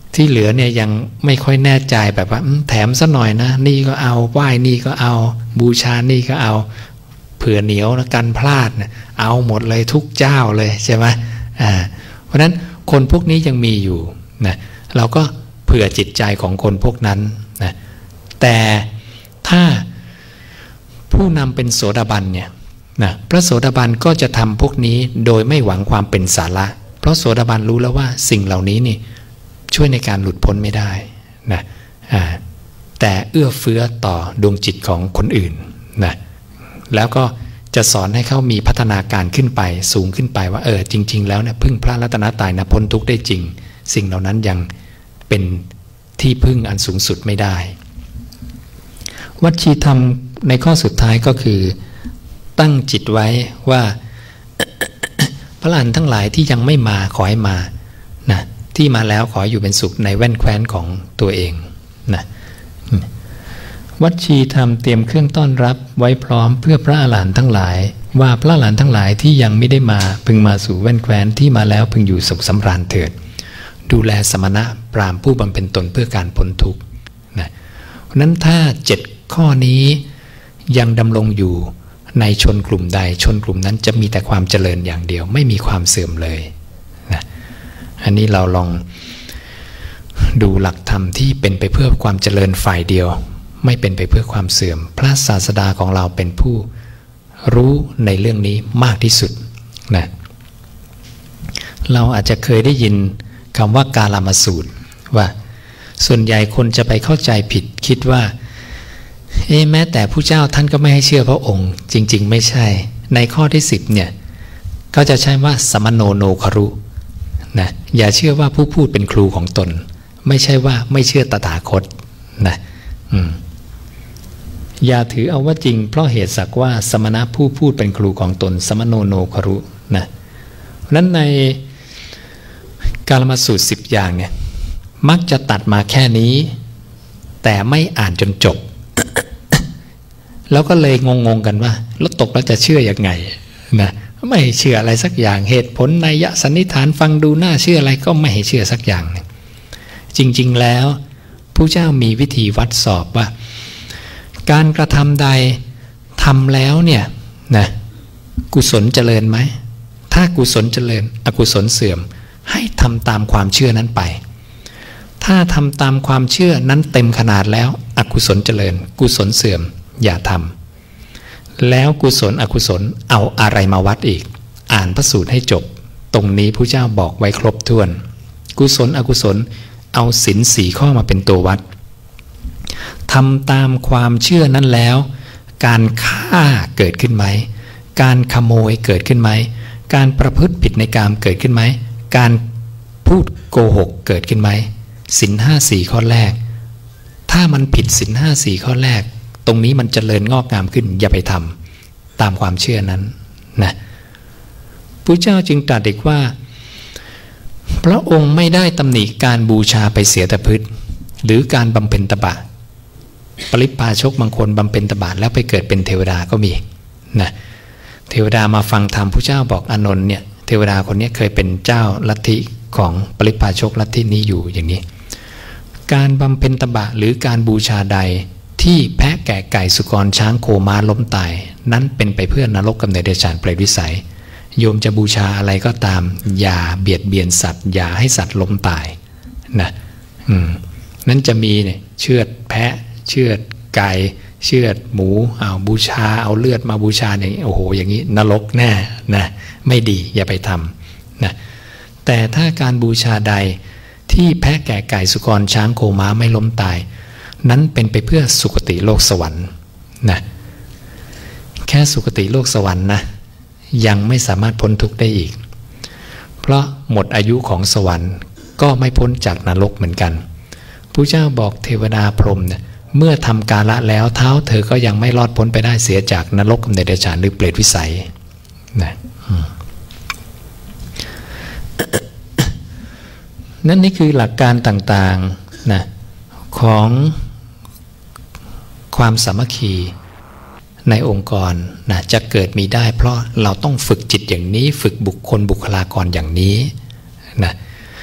S2: ที่เหลือเนี่ยยังไม่ค่อยแน่ใจแบบว่าแถมซะหน่อยนะนี่ก็เอาไหว้นี่ก็เอาบูชานี่ก็เอาเผื่อเหนียวนะกันพลาดนะเอาหมดเลยทุกเจ้าเลยใช่ไหมอ่าเพราะฉะนั้นคนพวกนี้ยังมีอยู่นะเราก็เผื่อจิตใจของคนพวกนั้นนะแต่ถ้าผู้นำเป็นโสดาบันเนี่ยนะพระโสดาบันก็จะทำพวกนี้โดยไม่หวังความเป็นสาระเพราะโสดาบันรู้แล้วว่าสิ่งเหล่านี้นี่ช่วยในการหลุดพ้นไม่ได้นะอ่าแต่เอื้อเฟื้อต่อดวงจิตของคนอื่นนะแล้วก็จะสอนให้เขามีพัฒนาการขึ้นไปสูงขึ้นไปว่าเออจริงๆแล้วเนี่ยพึ่งพระรัตนตรัยนะพ้นทุกข์ได้จริงสิ่งเหล่านั้นยังเป็นที่พึ่งอันสูงสุดไม่ได้วัชชีธรรมในข้อสุดท้ายก็คือตั้งจิตไว้ว่า พระอรหันต์ทั้งหลายที่ยังไม่มาขอให้มานะที่มาแล้วขออยู่เป็นสุขในแว่นแคว้นของตัวเองนะวัชชีธรรมเตรียมเครื่องต้อนรับไว้พร้อมเพื่อพระอรหันต์ทั้งหลายว่าพระอรหันต์ทั้งหลายที่ยังไม่ได้มาพึงมาสู่แว่นแคว้นที่มาแล้วพึงอยู่สุขสำราญเถิดดูแลสมณะพราหมณ์ผู้บำเพ็ญตนเพื่อการพ้นทุกข์นะเพราะนั้นถ้าเจ็ดข้อนี้ยังดำรงอยู่ในชนกลุ่มใดชนกลุ่มนั้นจะมีแต่ความเจริญอย่างเดียวไม่มีความเสื่อมเลยนะอันนี้เราลองดูหลักธรรมที่เป็นไปเพื่อความเจริญฝ่ายเดียวไม่เป็นไปเพื่อความเสื่อมพระศาสดาของเราเป็นผู้รู้ในเรื่องนี้มากที่สุดนะเราอาจจะเคยได้ยินคำว่ากาลามสูตรว่าส่วนใหญ่คนจะไปเข้าใจผิดคิดว่าเอ๊ะแม้แต่ผู้เจ้าท่านก็ไม่ให้เชื่อพระองค์จริงๆไม่ใช่ในข้อที่สิบเนี่ยก็จะใช้ว่าสมโนโนครุนะอย่าเชื่อว่าผู้พูดเป็นครูของตนไม่ใช่ว่าไม่เชื่อตถาคตนะอืมอย่าถือเอาว่าจริงเพราะเหตุสักว่าสมณะผู้พูดเป็นครูของตนสมโนโนครุนะนั้นในกาลามสูตรสิบอย่างเนี่ยมักจะตัดมาแค่นี้แต่ไม่อ่านจนจบ แล้วก็เลยงงๆกันว่าแล้วตกแล้วจะเชื่อยังไงนะไม่เชื่ออะไรสักอย่างเหตุผลนัยยะสันนิษฐานฟังดูน่าเชื่ออะไรก็ไม่ให้เชื่อสักอย่างจริงๆแล้วผู้เจ้ามีวิธีวัดสอบว่าการกระทำใดทำแล้วเนี่ยนะกุศลเจริญไหมถ้ากุศลเจริญอกุศลเสื่อมให้ทำตามความเชื่อนั้นไปถ้าทำตามความเชื่อนั้นเต็มขนาดแล้วอกุศลเจริญกุศลเสื่อมอย่าทำแล้วกุศลอกุศลเอาอะไรมาวัดอีกอ่านพระสูตรให้จบตรงนี้ผู้เจ้าบอกไว้ครบถ้วนกุศลอกุศลเอาศีลสี่ข้อมาเป็นตัววัดทำตามความเชื่อนั้นแล้วการฆ่าเกิดขึ้นไหมการขโมยเกิดขึ้นไหมการประพฤติผิดในกามเกิดขึ้นไหมการพูดโกหกเกิดขึ้นไหมศีลห้าสี่ข้อแรกถ้ามันผิดศีลห้าสี่ข้อแรกตรงนี้มันเจริญงอกงามขึ้นอย่าไปทำตามความเชื่อนั้นนะพระเจ้าจึงตรัสอีกว่าพระองค์ไม่ได้ตำหนิการบูชาไปเสียแต่พืชหรือการบำเพ็ญตบะปริพาชกบางคนบำเพ็ญตบะแล้วไปเกิดเป็นเทวดาก็มีนะเทวดามาฟังธรรมพระเจ้าบอกอานนท์เนี่ยเทวดาคนนี้เคยเป็นเจ้าลัทธิของปริพาชกลัทธินี้อยู่อย่างนี้การบำเพ็ญตบะหรือการบูชาใดที่แพะแกะไก่สุกรช้างโคม้าล้มตายนั้นเป็นไปเพื่อนรกกำเนิดเดชานเปรตวิสัยโยมจะบูชาอะไรก็ตามอย่าเบียดเบียนสัตว์อย่าให้สัตว์ล้มตายนะอืมนั้นจะมีเนี่ยเชือดแพะเชือดไก่เชือดหมูเอาบูชาเอาเลือดมาบูชาอย่างนี้โอ้โหอย่างนี้นรกแน่นะไม่ดีอย่าไปทำนะแต่ถ้าการบูชาใดที่แพะแกะไก่สุกรช้างโคม้าไม่ล้มตายนั้นเป็นไปเพื่อสุคติโลกสวรรค์นะแค่สุคติโลกสวรรค์นะยังไม่สามารถพ้นทุกข์ได้อีกเพราะหมดอายุของสวรรค์ก็ไม่พ้นจากนรกเหมือนกันพระเจ้าบอกเทวดาพรหมเนี่ยเมื่อทำกาละแล้วเท้าเธอก็ยังไม่รอดพ้นไปได้เสียจากนรกกำเนิดเดชานหรือเปรตวิสัยนะนั่นนี่คือหลักการต่างๆนะของความสามัคคีในองค์กรนะจะเกิดมีได้เพราะเราต้องฝึกจิตอย่างนี้ฝึกบุคคลบุคลากรอย่างนี้นะ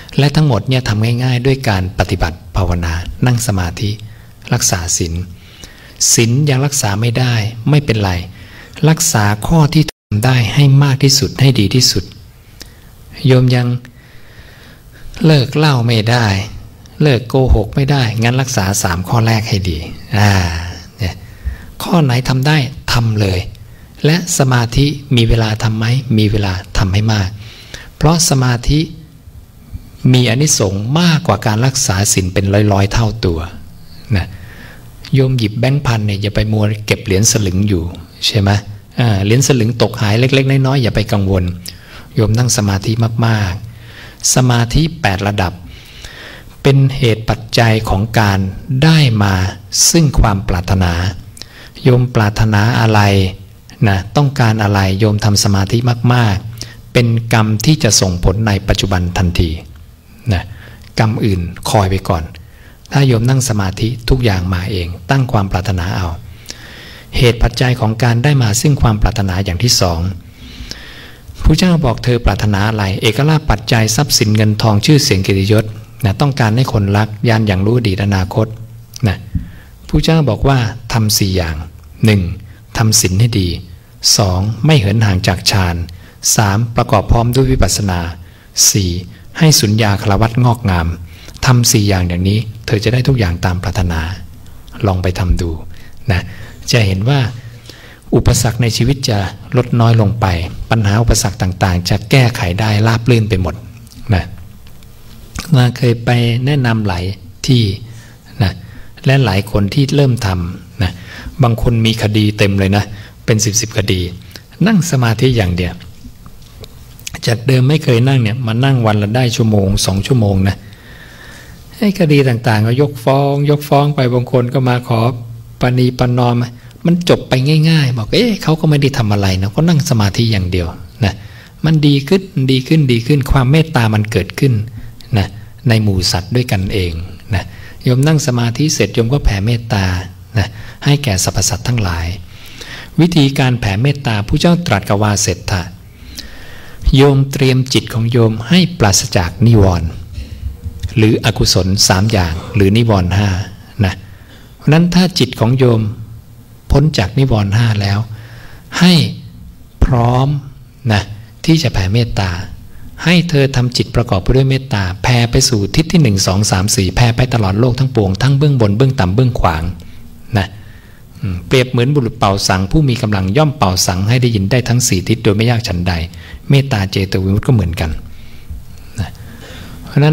S2: และทั้งหมดเนี่ยทำง่ายๆด้วยการปฏิบัติภาวนานั่งสมาธิรักษาศีลศีลยังรักษาไม่ได้ไม่เป็นไรรักษาข้อที่ทำได้ให้มากที่สุดให้ดีที่สุดโยมยังเลิกเหล้าไม่ได้เลิกโกหกไม่ได้งั้นรักษาสามข้อแรกให้ดีอ่าเนี่ยข้อไหนทำได้ทำเลยและสมาธิมีเวลาทำไหมมีเวลาทำให้มากเพราะสมาธิมีอานิสงส์มากกว่าการรักษาศีลเป็นร้อยๆเท่าตัวนะโยมหยิบแบงค์พันเนี่ยอย่าไปมัวเก็บเหรียญสลึงอยู่ใช่ไหมอ่าเหรียญสลึงตกหายเล็กๆน้อยๆอย่าไปกังวลโยมนั่งสมาธิมากๆสมาธิแปดระดับเป็นเหตุปัจจัยของการได้มาซึ่งความปรารถนาโยมปรารถนาอะไรนะต้องการอะไรโยมทำสมาธิมากๆเป็นกรรมที่จะส่งผลในปัจจุบันทันทีนะกรรมอื่นคอยไปก่อนถ้าโยมนั่งสมาธิทุกอย่างมาเองตั้งความปรารถนาเอาเหตุปัจจัยของการได้มาซึ่งความปรารถนาอย่างที่สองพระเจ้าบอกเธอปรารถนาอะไรเอกลาภปัจจัยทรัพย์สินเงินทองชื่อเสียงเกียรติยศนะต้องการให้คนรักยานอย่างรู้อดีตอนาคตนะพระเจ้าบอกว่าทำสี่อย่างหนึ่งทำศีลให้ดีสองไม่เหินห่างจากฌานสามประกอบพร้อมด้วยวิปัสสนาสี่ให้สุญญาคลวัตงอกงามทำสี่อย่างอย่างนี้เธอจะได้ทุกอย่างตามปรารถนาลองไปทำดูนะจะเห็นว่าอุปสรรคในชีวิตจะลดน้อยลงไปปัญหาอุปสรรคต่างๆจะแก้ไขได้ราบรื่นไปหมดนะมาเคยไปแนะนำหลายที่นะและหลายคนที่เริ่มทำนะบางคนมีคดีเต็มเลยนะเป็นสิบสิบคดีนั่งสมาธิอย่างเดียวจากเดิมไม่เคยนั่งเนี่ยมานั่งวันละได้ชั่วโมงสองชั่วโมงนะให้คดีต่างๆก็ยกฟ้องยกฟ้องไปบางคนก็มาขอปณีประนอมมันจบไปง่ายๆบอกเอ๊ะเขาก็ไม่ได้ทำอะไรนะก็นั่งสมาธิอย่างเดียวนะมันดีขึ้นดีขึ้นดีขึ้นความเมตตามันเกิดขึ้นนะในหมู่สัตว์ด้วยกันเองนะโยมนั่งสมาธิเสร็จโยมก็แผ่เมตตานะให้แก่สรรพสัตว์ทั้งหลายวิธีการแผ่เมตตาผู้เจ้าตรัสกับวาเสถะโยมเตรียมจิตของโยมให้ปราศจากนิวรณ์หรืออกุศลสามอย่างหรือนิวรณ์ห้านะเพราะนั้นถ้าจิตของโยมพ้นจากนิวรณ์ห้าแล้วให้พร้อมนะที่จะแผ่เมตตาให้เธอทำจิตประกอบไปด้วยเมตตาแผ่ไปสู่ทิศที่หนึ่งสองสามสี่แผ่ไปตลอดโลกทั้งปวงทั้งเบื้องบนเบื้องต่ำเบื้องขวางนะเปรียบเหมือนบุรุษเป่าสังผู้มีกำลังย่อมเป่าสังให้ได้ยินได้ทั้งสี่ทิศโดยไม่ยากฉันใดเมตตาเจโตวิมุตติก็เหมือนกันนะเพราะนั้น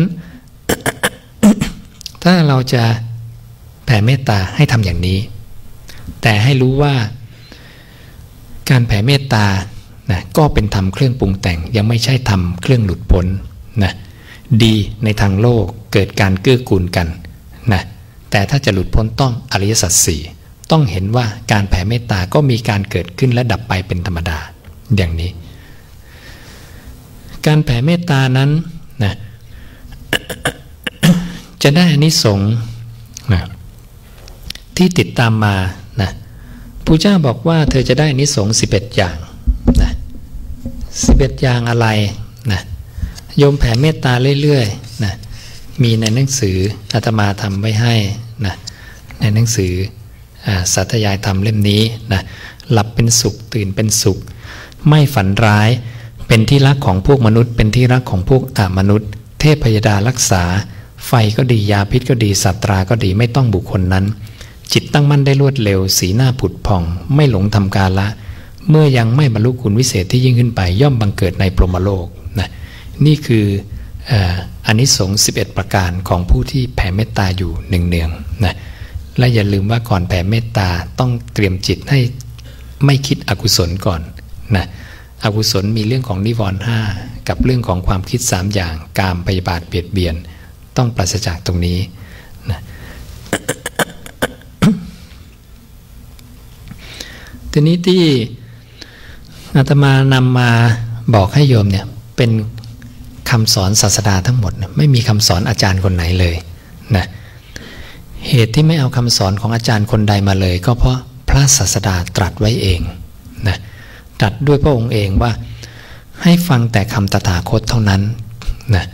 S2: ถ้าเราจะแผ่เมตตาให้ทำอย่างนี้แต่ให้รู้ว่าการแผ่เมตตานะก็เป็นธรรมเครื่องปรุงแต่งยังไม่ใช่ธรรมเครื่องหลุดพ้นนะดีในทางโลกเกิดการเกื้อกูลกันนะแต่ถ้าจะหลุดพ้นต้องอริยสัจสี่ต้องเห็นว่าการแผ่เมตตาก็มีการเกิดขึ้นและดับไปเป็นธรรมดาอย่างนี้การแผ่เมตตานั้นนะ จะได้อานิสงส์นะที่ติดตามมานะพระเจ้าบอกว่าเธอจะได้อานิสงส์สิบเอ็ดอย่างนะสิบเอ็ดอย่างอะไรนะโยมแผ่เมตตาเรื่อยๆนะมีในหนังสืออาตมาทำไว้ให้นะในหนังสือสัตยายธรรมเล่มนี้นะหลับเป็นสุขตื่นเป็นสุขไม่ฝันร้ายเป็นที่รักของพวกมนุษย์เป็นที่รักของพวกอมนุษย์เทพพยดารักษาไฟก็ดียาพิษก็ดีสัตราก็ดีไม่ต้องบุคคลนั้นจิตตั้งมั่นได้รวดเร็วสีหน้าผุดผ่องไม่หลงทำกาละเมื่อยังไม่บรรลุคุณวิเศษที่ยิ่งขึ้นไปย่อมบังเกิดในพรหมโลกนะนี่คืออานิสงส์สิบเอ็ดประการของผู้ที่แผ่เมตตาอยู่เนืองๆนะและอย่าลืมว่าก่อนแผ่เมตตาต้องเตรียมจิตให้ไม่คิดอกุศลก่อนนะอกุศลมีเรื่องของนิวรณ์ห้ากับเรื่องของความคิดสามอย่างกามพยาบาทเบียดเบียนต้องปราศจากตรงนี้นะ ทีนี้ที่อาตมานำมาบอกให้โยมเนี่ยเป็นคำสอนศาสดาทั้งหมดไม่มีคำสอนอาจารย์คนไหนเลยนะเหตุที่ไม่เอาคำสอนของอาจารย์คนใดมาเลยก็เพราะพระศาสดาตรัสไว้เองนะตรัสด้วยพระองค์เองว่าให้ฟังแต่คำตถาคตเท่านั้นนะเพ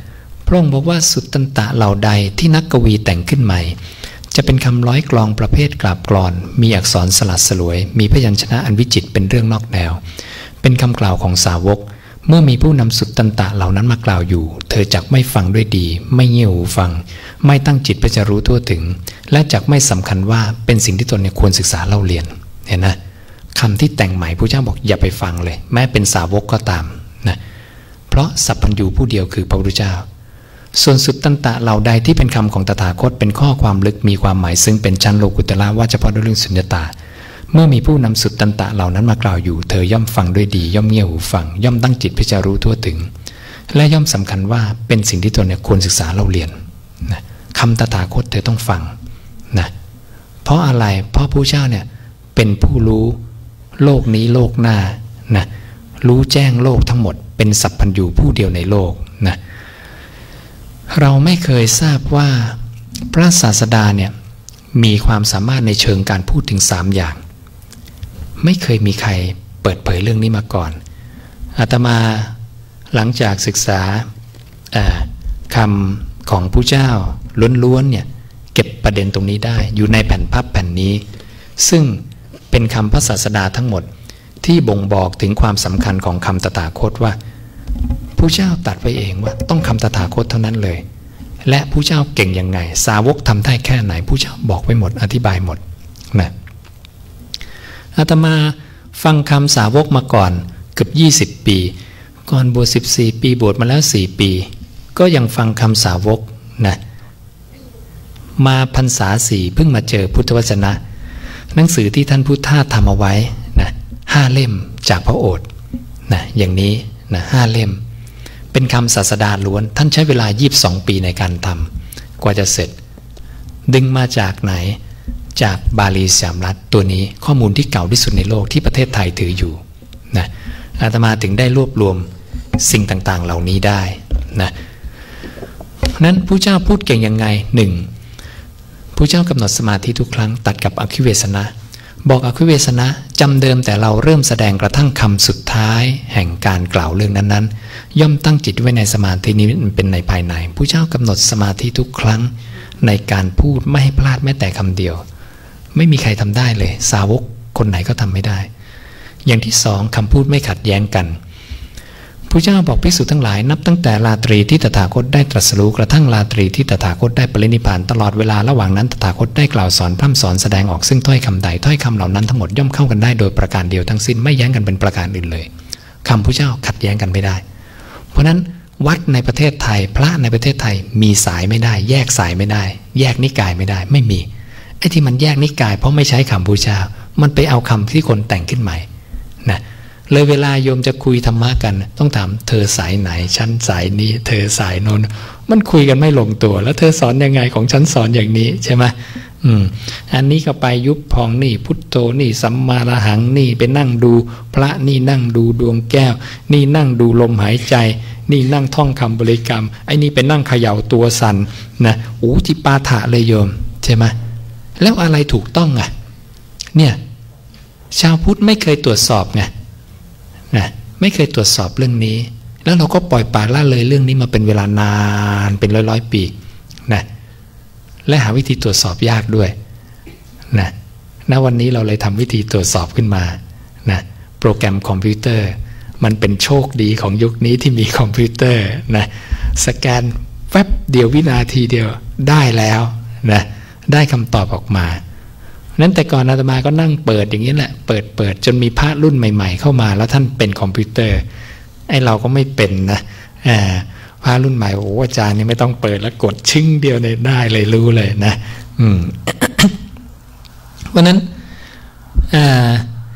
S2: ระองค์บอกว่าสุตตันตะเหล่าใดที่นักกวีแต่งขึ้นใหม่จะเป็นคำร้อยกลองประเภทกราบกลอนมีอักษรสลัดสลวยมีพยัญชนะอันวิจิตรเป็นเรื่องนอกแนวเป็นคำกล่าวของสาวกเมื่อมีผู้นำสุตตันตะเหล่านั้นมากล่าวอยู่เธอจักไม่ฟังด้วยดีไม่เงี่ยหูฟังไม่ตั้งจิตเพื่อจะรู้ทั่วถึงและจักไม่สำคัญว่าเป็นสิ่งที่ตนเนี่ยควรศึกษาเล่าเรียนเห็นนะคำที่แต่งใหม่พระเจ้าบอกอย่าไปฟังเลยแม้เป็นสาวกก็ตามนะเพราะสัพพัญญูผู้เดียวคือพระพุทธเจ้าส่วนสุตตันตะเหล่าใดที่เป็นคำของตถาคตเป็นข้อความลึกมีความหมายซึ่งเป็นชั้นโลกุตละว่าเฉพาะด้วยเรื่องสุญญตาเมื่อมีผู้นำสุตตันตะเหล่านั้นมากล่าวอยู่เธอย่อมฟังด้วยดีย่อมเงี่ยหูฟังย่อมตั้งจิตเพื่อจะรู้ทั่วถึงและย่อมสำคัญว่าเป็นสิ่งที่ตนเนี่ยควรศึกษาเล่าเรียนนะคำตถาคตเธอต้องฟังนะเพราะอะไรเพราะผู้เจ้าเนี่ยเป็นผู้รู้โลกนี้โลกหน้านะรู้แจ้งโลกทั้งหมดเป็นสัพพัญญูผู้เดียวในโลกนะเราไม่เคยทราบว่าพระศาสดาเนี่ยมีความสามารถในเชิงการพูดถึงสามอย่างไม่เคยมีใครเปิดเผยเรื่องนี้มาก่อนอาตมาหลังจากศึกษาคำของผู้เจ้าล้วนๆเนี่ยเก็บประเด็นตรงนี้ได้อยู่ในแผ่นพับแผ่นนี้ซึ่งเป็นคำพระศาสดาทั้งหมดที่บ่งบอกถึงความสำคัญของคำตถาคตว่าผู้เจ้าตรัสไว้เองว่าต้องคำตถาคตเท่านั้นเลยและผู้เจ้าเก่งยังไงสาวกทำได้แค่ไหนผู้เจ้าบอกไว้หมดอธิบายหมดนะอาตมาฟังคำสาวกมาก่อนเกือบยี่สิบปีก่อนบวชสิบสี่ปีบวชมาแล้วสี่ปีก็ยังฟังคำสาวกนะมาพรรษาสี่เพิ่งมาเจอพุทธวจนะหนังสือที่ท่านพุทธทาสทำเอาไว้นะห้าเล่มจากพระโอษฐ์นะอย่างนี้นะห้าเล่มเป็นคำศาสดาล้วนท่านใช้เวลายี่สิบสองปีในการทำกว่าจะเสร็จดึงมาจากไหนจากบาลีสามรัฐตัวนี้ข้อมูลที่เก่าที่สุดในโลกที่ประเทศไทยถืออยู่นะอาตมาถึงได้รวบรวมสิ่งต่างๆเหล่านี้ได้นะนั้นผู้เจ้าพูดเก่งยังไงหนึ่งผู้เจ้ากำหนดสมาธิทุกครั้งตัดกับอคิเวสนะบอกอคิเวสนะจำเดิมแต่เราเริ่มแสดงกระทั่งคำสุดท้ายแห่งการกล่าวเรื่องนั้นๆย่อมตั้งจิตไว้ในสมาธินี้เป็นในภายในผู้เจ้ากำหนดสมาธิทุกครั้งในการพูดไม่ให้พลาดแม้แต่คำเดียวไม่มีใครทำได้เลยสาวกคนไหนก็ทำไม่ได้อย่างที่สองคำพูดไม่ขัดแย้งกันพระเจ้าบอกภิกษุทั้งหลายนับตั้งแต่ราตรีที่ตถาคตได้ตรัสรู้กระทั่งราตรีที่ตถาคตได้ปรินิพพานตลอดเวลาระหว่างนั้นตถาคตได้กล่าวสอนพร่ำสอนแสดงออกซึ่งถ้อยคำใดถ้อยคำเหล่านั้นทั้งหมดย่อมเข้ากันได้โดยประการเดียวทั้งสิ้นไม่แย้งกันเป็นประการอื่นเลยคำพระเจ้าขัดแย้งกันไม่ได้เพราะนั้นวัดในประเทศไทยพระในประเทศไทยมีสายไม่ได้แยกสายไม่ได้แยกนิกายไม่ได้ไม่มีไอ้ที่มันแยกนิกายเพราะไม่ใช้คำพระเจ้ามันไปเอาคำที่คนแต่งขึ้นใหม่นะเลยเวลาโยมจะคุยธรรมะกันต้องถามเธอสายไหนฉันสายนี้เธอสายโน้นมันคุยกันไม่ลงตัวแล้วเธอสอนยังไงของฉันสอนอย่างนี้ใช่ไหมอืมอันนี้ก็ไปยุบพองนี่พุทโธนี่สัมมาระหังนี่ไปนั่งดูพระนี่นั่งดูดวงแก้วนี่นั่งดูลมหายใจนี่นั่งท่องคำบริกรรมไอ้นี่ไปนั่งเขย่าตัวสั่นนะโอ้จิปาถะเลยโยมใช่ไหมแล้วอะไรถูกต้องอ่ะเนี่ยชาวพุทธไม่เคยตรวจสอบไงนะไม่เคยตรวจสอบเรื่องนี้แล้วเราก็ปล่อยปละละเลยเรื่องนี้มาเป็นเวลานานเป็นร้อยๆปีนะและหาวิธีตรวจสอบยากด้วยนะณวันนี้เราเลยทำวิธีตรวจสอบขึ้นมานะโปรแกรมคอมพิวเตอร์มันเป็นโชคดีของยุคนี้ที่มีคอมพิวเตอร์นะสแกนแวบเดียววินาทีเดียวได้แล้วนะได้คำตอบออกมานั้นแต่ก่อนอาตมาก็นั่งเปิดอย่างนี้แหละเปิดเปิดจนมีพระรุ่นใหม่ๆเข้ามาแล้วท่านเป็นคอมพิวเตอร์ไอ้เราก็ไม่เป็นนะอ่าพระรุ่นใหม่โอ้อาจารย์นี่ไม่ต้องเปิดแล้วกดชึ่งเดียวเนี่ยได้เลยรู้เลยนะอืม เพราะนั้นอ่า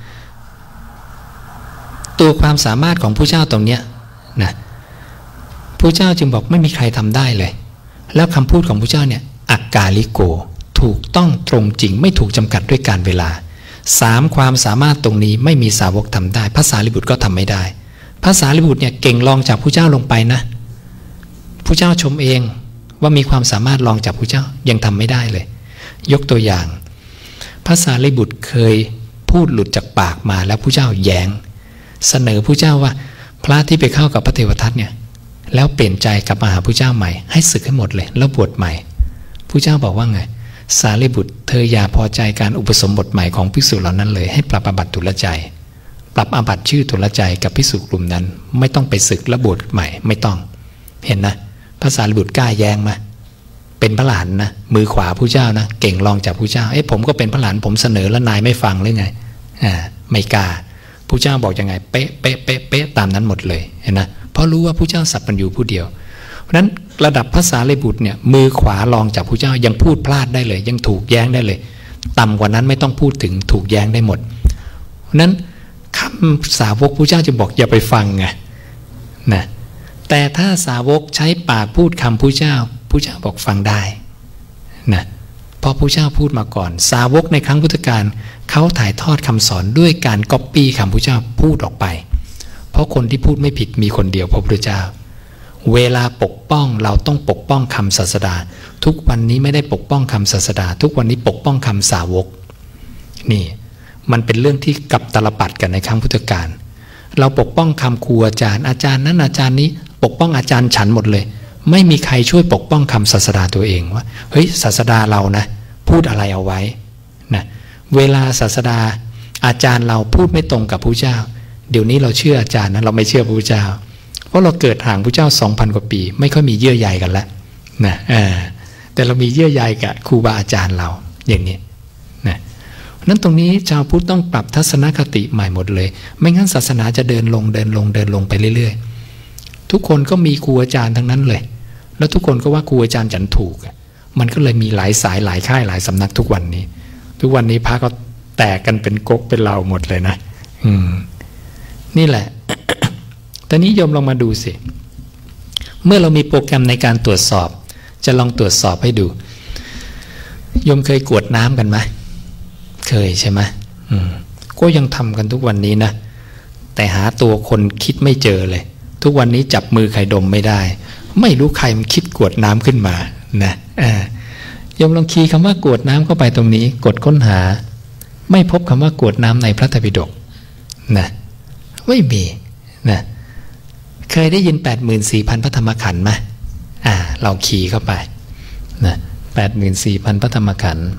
S2: ตัวความสามารถของผู้เจ้าตรงเนี้ยนะผู้เจ้าจึงบอกไม่มีใครทำได้เลยแล้วคำพูดของผู้เจ้าเนี่ยอักกาลิโกถูกต้องตรงจริงไม่ถูกจำกัดด้วยการเวลาสามความสามารถตรงนี้ไม่มีสาวกทำได้พระสารีบุตรก็ทำไม่ได้พระสารีบุตรเนี่ยเก่งรองจากผู้เจ้าลงไปนะผู้เจ้าชมเองว่ามีความสามารถรองจากผู้เจ้ายังทำไม่ได้เลยยกตัวอย่างพระสารีบุตรเคยพูดหลุดจากปากมาแล้วผู้เจ้าแย้งเสนอผู้เจ้าว่าพระที่ไปเข้ากับพระเทวทัตเนี่ยแล้วเปลี่ยนใจกลับมาหาพระเจ้าใหม่ให้สึกให้หมดเลยแล้วบวชใหม่พระเจ้าบอกว่าไงสารีบุตรเธออย่าพอใจการอุปสมบทใหม่ของภิกษุเหล่านั้นเลยให้ปรับอาบัติทุลใจปรับอาบัติชื่อทุลใจกับภิกษุกลุ่มนั้นไม่ต้องไปสึกและบวชใหม่ไม่ต้องเห็นนะพระสารีบุตรกล้าแย้งมาเป็นพระหลานนะมือขวาผู้เจ้านะเก่งรองจากผู้เจ้าเอ้ผมก็เป็นพระหลานผมเสนอแล้วนายไม่ฟังหรือไงอ่าไม่กล้าผู้เจ้าบอกยังไงเป๊ะเป๊ะเป๊ะเป๊ะตามนั้นหมดเลยเห็นนะเพราะรู้ว่าผู้เจ้าสัพพัญญูผู้เดียวเพราะนั้นระดับพระสารีบุตรเนี่ยมือขวารองจากผู้เจ้ายังพูดพลาดได้เลยยังถูกแย้งได้เลยต่ำกว่านั้นไม่ต้องพูดถึงถูกแย้งได้หมดเพราะนั้นคำสาวกผู้เจ้าจะบอกอย่าไปฟังไงนะแต่ถ้าสาวกใช้ปากพูดคำผู้เจ้าผู้เจ้าบอกฟังได้นะเพราะผู้เจ้าพูดมาก่อนสาวกในครั้งพุทธกาลเขาถ่ายทอดคำสอนด้วยการก๊อปปี้คำผู้เจ้าพูดออกไปเพราะคนที่พูดไม่ผิดมีคนเดียวพระพุทธเจ้าเวลาปกป้องเราต้องปกป้องคำศาสดาทุกวันนี้ไม่ได้ปกป้องคำศาสดาทุกวันนี้ปกป้องคำสาวกนี่มันเป็นเรื่องที่กลับตลปัดกันในครั้งพุทธกาลเราปกป้องคำครูอาจารย์อาจารย์นั้นอาจารย์นี้ปกป้องอาจารย์ฉันหมดเลยไม่มีใครช่วยปกป้องคำศาสดาตัวเองว่าเฮ้ยศาสดาเรานะพูดอะไรเอาไว้นะเวลาศาสดาอาจารย์เราพูดไม่ตรงกับพระเจ้าเดี๋ยวนี้เราเชื่ออาจารย์นะเราไม่เชื่อพระเจ้าเพราะเราเกิดห่างพระเจ้า สองพัน กว่าปีไม่ค่อยมีเยื่อใยกันแล้วนะเออแต่เรามีเยื่อใยกับครูบาอาจารย์เราอย่างนี้นะนั้นตรงนี้ชาวพุทธต้องปรับทัศนคติใหม่หมดเลยไม่งั้นศาสนาจะเดินลงเดินลงเดินลงไปเรื่อยๆทุกคนก็มีครูอาจารย์ทั้งนั้นเลยแล้วทุกคนก็ว่าครูอาจารย์ฉันถูกมันก็เลยมีหลายสายหลายค่ายหลายสำนักทุกวันนี้ทุกวันนี้พระก็แตกกันเป็นก๊กเป็นเหล่าหมดเลยนะอืมนี่แหละ ตอนนี้โยมลองมาดูสิเมื่อเรามีโปรแกรมในการตรวจสอบจะลองตรวจสอบให้ดูโยมเคยกรวดน้ำกันไหมเคยใช่ไหมอืมก็ยังทำกันทุกวันนี้นะแต่หาตัวคนคิดไม่เจอเลยทุกวันนี้จับมือใครดมไม่ได้ไม่รู้ใครมันคิดกรวดน้ำขึ้นมานะอ่ายมลองคีย์คำว่ากรวดน้ำเข้าไปตรงนี้กดค้นหาไม่พบคำว่ากรวดน้ำในพระไตรปิฎกนะไม่มีนะเคยได้ยิน แปดหมื่นสี่พัน พระธรรมขันธ์ไหมอ่าเราคีย์เข้าไปนะ แปดหมื่นสี่พัน พระธรรมขันธ์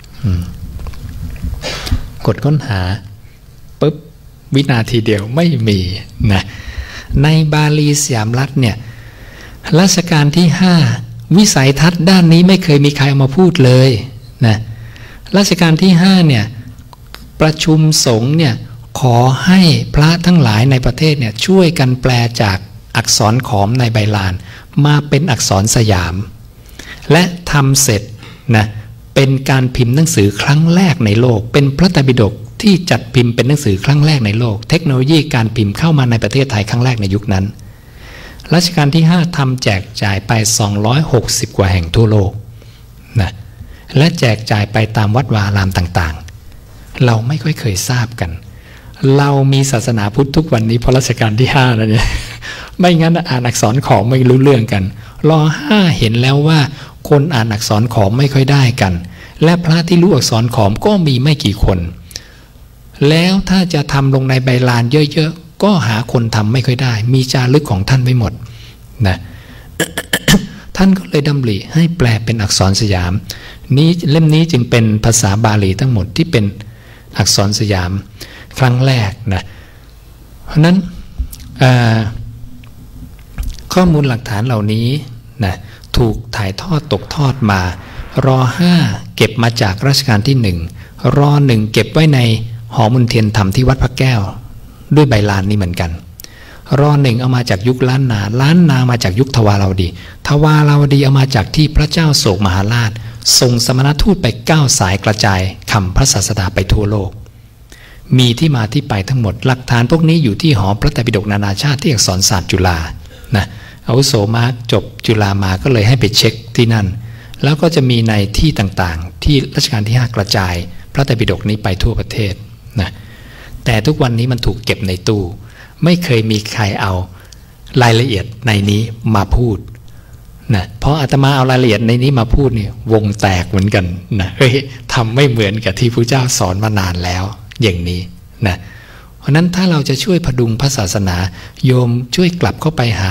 S2: กดค้นหาปุ๊บวินาทีเดียวไม่มีนะในบาลีสยามรัฐเนี่ยรัชกาลที่ห้าวิสัยทัศน์ด้านนี้ไม่เคยมีใครเอามาพูดเลยนะรัชกาลที่ห้าเนี่ยประชุมสงฆ์เนี่ยขอให้พระทั้งหลายในประเทศเนี่ยช่วยกันแปลจากอักษรขอมในใบลานมาเป็นอักษรสยามและทำเสร็จนะเป็นการพิมพ์หนังสือครั้งแรกในโลกเป็นพระไตรปิฎกที่จัดพิมพ์เป็นหนังสือครั้งแรกในโลกเทคโนโลยีการพิมพ์เข้ามาในประเทศไทยครั้งแรกในยุคนั้นรัชกาลที่ห้าทำแจกจ่ายไปสองร้อยหกสิบกว่าแห่งทั่วโลกนะและแจกจ่ายไปตามวัดวาอารามต่างๆเราไม่ค่อยเคยทราบกันเรามีศาสนาพุทธทุกวันนี้เพราะรัชกาลที่ห้าแล้วเนี่ยไม่งั้นอ่านอักษรขอมไม่รู้เรื่องกันรอห้าเห็นแล้วว่าคนอ่านอักษรขอมไม่ค่อยได้กันและพระที่รู้อักษรขอมก็มีไม่กี่คนแล้วถ้าจะทำลงในใบลานเยอะๆก็หาคนทำไม่ค่อยได้มีจารึกของท่านไว้หมดนะ ท่านก็เลยดำริให้แปลเป็นอักษรสยามนี้เล่มนี้จึงเป็นภาษาบาลีทั้งหมดที่เป็นอักษรสยามครั้งแรกนะเพราะนั้นข้อมูลหลักฐานเหล่านี้นะถูกถ่ายทอดตกทอดมารอห้าเก็บมาจากรัชกาลที่หนึ่งรอหนึ่งเก็บไว้ในหอมนเทียนธรรมที่วัดพระแก้วด้วยใบลานนี้เหมือนกันรอหนึ่งเอามาจากยุคล้านนาล้านนามาจากยุคทวาราวดีทวาราวดีเอามาจากที่พระเจ้าโศกมหาราชส่งสมณทูตไปเก้าสายกระจายคำพระศาสดาไปทั่วโลกมีที่มาที่ไปทั้งหมดหลักฐานพวกนี้อยู่ที่หอพระไตรปิฎกนานาชาติที่อักษรศาสตร์จุฬานะอาวุโสมาจบจุฬามาก็เลยให้ไปเช็คที่นั่นแล้วก็จะมีในที่ต่างๆที่รัชกาลที่ห้ากระจายพระไตรปิฎกนี้ไปทั่วประเทศนะแต่ทุกวันนี้มันถูกเก็บในตู้ไม่เคยมีใครเอารายละเอียดในนี้มาพูดนะเพราะอาตมาเอารายละเอียดในนี้มาพูดนี่วงแตกเหมือนกันนะเฮ้ยทำไม่เหมือนกับที่พระเจ้าสอนมานานแล้วอย่างนี้นะเพราะนั้นถ้าเราจะช่วยพดุงพระศาสนาโยมช่วยกลับเข้าไปหา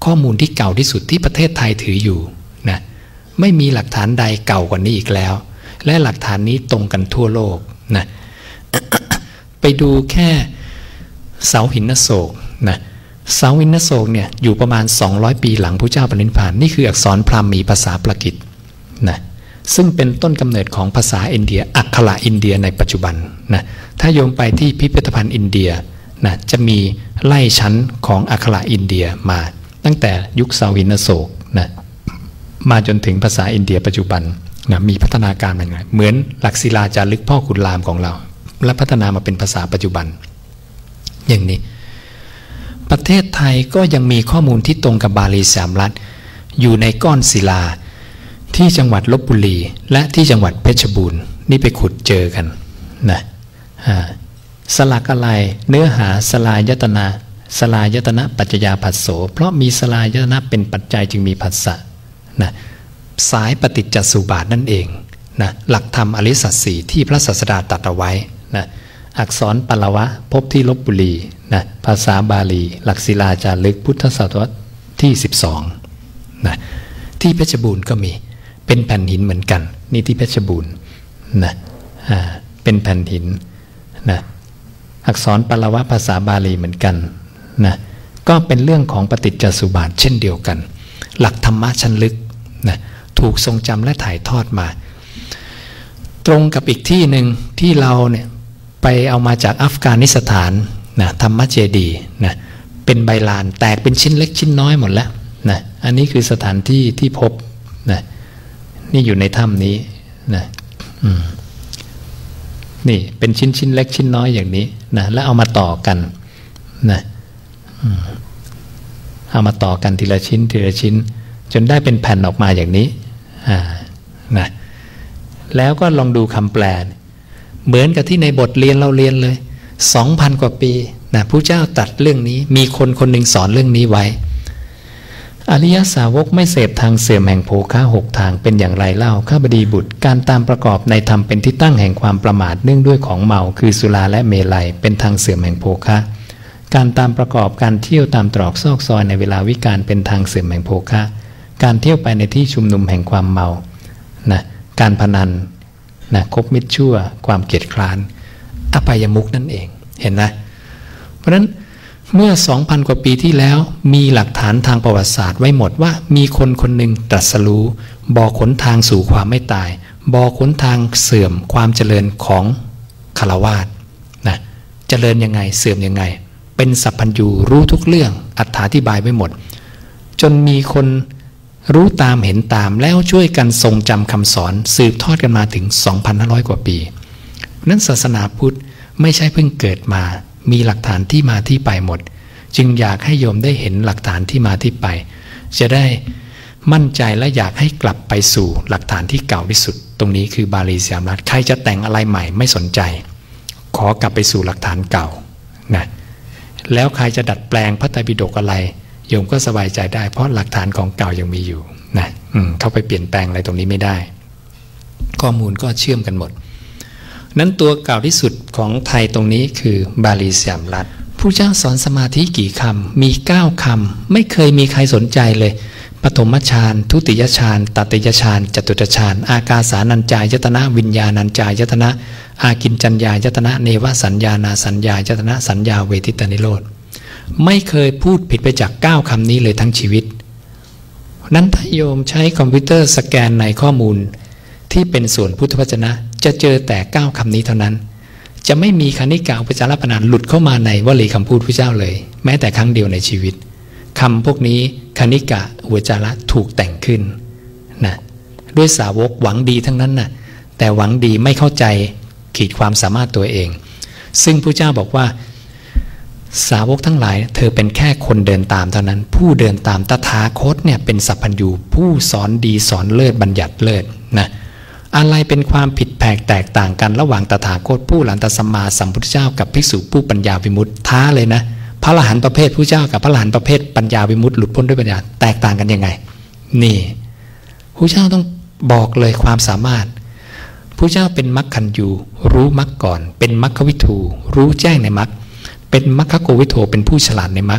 S2: ข้อมูลที่เก่าที่สุดที่ประเทศไทยถืออยู่นะไม่มีหลักฐานใดเก่ากว่านี้อีกแล้วและหลักฐานนี้ตรงกันทั่วโลกนะ ไปดูแค่เสาหินอโศกนะเสาหินอโศกเนี่ยอยู่ประมาณสองร้อยปีหลังพระเจ้าปรินิพพานนี่คืออักษรพราหมณ์ภาษาปรกิตนะซึ่งเป็นต้นกำเนิดของภาษาอินเดียอักขระอินเดียในปัจจุบันนะถ้าโยมไปที่พิพิธภัณฑ์อินเดียนะจะมีไล่ชั้นของอักขระอินเดียมาตั้งแต่ยุคเสาหินอโศกนะมาจนถึงภาษาอินเดียปัจจุบันนะมีพัฒนาการเป็นไงเหมือนหลักศิลาจารึกพ่อขุนรามของเราและพัฒนามาเป็นภาษาปัจจุบันอย่างนี้ประเทศไทยก็ยังมีข้อมูลที่ตรงกับบาลีสามรัฐอยู่ในก้อนศิลาที่จังหวัดลพบุรีและที่จังหวัดเพชรบูรณ์นี่ไปขุดเจอกันนะสลักอะไรเนื้อหาสลายตนะสลายตนะปัจจยาผัสโสเพราะมีสลายตนะเป็นปัจจัยจึงมีผัสสะนะสายปฏิจจสุบาทนั่นเองนะหลักธรรมอริยสัจสี่ที่พระศาสดาตรัสเอาไว้นะอักษรปลวะพบที่ลพบุรีนะภาษาบาลีหลักศิลาจารึกพุทธศตวรรษที่สิบสองนะที่เพชรบูรณ์ก็มีเป็นแผ่นหินเหมือนกันนี่ที่เพชรบูรณ์นะอ่าเป็นแผ่นหินนะอักษรปลวะภาษาบาลีเหมือนกันนะก็เป็นเรื่องของปฏิจจสุบาทเช่นเดียวกันหลักธรรมะชั้นลึกนะถูกทรงจำและถ่ายทอดมาตรงกับอีกที่หนึ่งที่เราเนี่ยไปเอามาจากอัฟกานิสถานนะธรรมเจดีย์นะเป็นใบลานแตกเป็นชิ้นเล็กชิ้นน้อยหมดแล้วนะอันนี้คือสถานที่ที่พบนะนี่อยู่ในถ้ำนี้นะอืมนี่เป็นชิ้นชิ้นเล็กชิ้นน้อยอย่างนี้นะแล้วเอามาต่อกันนะอืมเอามาต่อกันทีละชิ้นทีละชิ้นจนได้เป็นแผ่นออกมาอย่างนี้อ่านะแล้วก็ลองดูคำแปลเหมือนกับที่ในบทเรียนเราเรียนเลย สองพัน กว่าปีนะพระเจ้าตรัสเรื่องนี้มีคนคนหนึ่งสอนเรื่องนี้ไว้อริยสาวกไม่เสพทางเสื่อมแห่งโภคะหกทางเป็นอย่างไรเล่าข้าบดีบุตรการตามประกอบในธรรมเป็นที่ตั้งแห่งความประมาทเนื่องด้วยของเมาคือสุราและเมลัยเป็นทางเสื่อมแห่งโภคะการตามประกอบการเที่ยวตามตรอกซอกซอยในเวลาวิกาลเป็นทางเสื่อมแห่งโภคะการเที่ยวไปในที่ชุมนุมแห่งความเมานะการพนันนะคบมิตรชั่วความเกียจคร้านอภัยมุขนั่นเองเห็นนะเพราะฉะนั้นเมื่อ สองพัน กว่าปีที่แล้วมีหลักฐานทางประวัติศาสตร์ไว้หมดว่ามีคนคนหนึ่งตรัสรู้บอกหนทางสู่ความไม่ตายบอกหนทางเสื่อมความเจริญของฆราวาสนะเจริญยังไงเสื่อมยังไงเป็นสัพพัญญูรู้ทุกเรื่องอธิบายไว้หมดจนมีคนรู้ตามเห็นตามแล้วช่วยกันทรงจำคำสอนสืบทอดกันมาถึง สองพันห้าร้อย กว่าปีนั้นศาสนาพุทธไม่ใช่เพิ่งเกิดมามีหลักฐานที่มาที่ไปหมดจึงอยากให้โยมได้เห็นหลักฐานที่มาที่ไปจะได้มั่นใจและอยากให้กลับไปสู่หลักฐานที่เก่าที่สุดตรงนี้คือบาลีสามรัฐใครจะแต่งอะไรใหม่ไม่สนใจขอกลับไปสู่หลักฐานเก่านะแล้วใครจะดัดแปลงพระไตรปิฎกอะไรโยมก็สบายใจได้เพราะหลักฐานของเก่ายังมีอยู่นะอืมเข้าไปเปลี่ยนแปลงอะไรตรงนี้ไม่ได้ข้อมูลก็เชื่อมกันหมดนั้นตัวเก่าที่สุดของไทยตรงนี้คือบาลีสามรัฐผู้เจ้าสอนสมาธิกี่คำมีเก้าคำไม่เคยมีใครสนใจเลยปฐมฌานทุติยฌานตติยฌานจตุตฌานอากาสานัญจายตนะวิญญาณัญจายตนะอากิญจัญญายตนะเนวสัญญานาสัญญายตนะสัญญาเวทิตนิโรธไม่เคยพูดผิดไปจากเก้าคำนี้เลยทั้งชีวิตนั้นถ้าโยมใช้คอมพิวเตอร์สแกนในข้อมูลที่เป็นส่วนพุทธวจนะจะเจอแต่เก้าคำนี้เท่านั้นจะไม่มีคณิกาอุปจารปนานหลุดเข้ามาในวลีคำพูดพระเจ้าเลยแม้แต่ครั้งเดียวในชีวิตคำพวกนี้คณิกาอุปจาระถูกแต่งขึ้นนะด้วยสาวกหวังดีทั้งนั้นนะแต่หวังดีไม่เข้าใจขีดความสามารถตัวเองซึ่งพระเจ้าบอกว่าสาวกทั้งหลายเธอเป็นแค่คนเดินตามเท่านั้นผู้เดินตามตถาคตเนี่ยเป็นสัพพัญญูผู้สอนดีสอนเลิศบัญญัติเลิศนะอะไรเป็นความผิดแผกแตกต่างกันระหว่างตถาคตผู้หลันตสัมมาสัมพุทธเจ้ากับภิกษุผู้ปัญญาวิมุตติท้าเลยนะพระอรหันต์ประเภทผู้เจ้ากับพระอรหันต์ประเภทปัญญาวิมุตติหลุดพ้นด้วยปัญญาแตกต่างกันยังไงนี่ผู้เจ้าต้องบอกเลยความสามารถผู้เจ้าเป็นมรรคคันยูรู้มรรคก่อนเป็นมรรควิทูรู้แจ้งในมรรคเป็นมรรคโกวิโทเป็นผู้ฉลาดในมรรค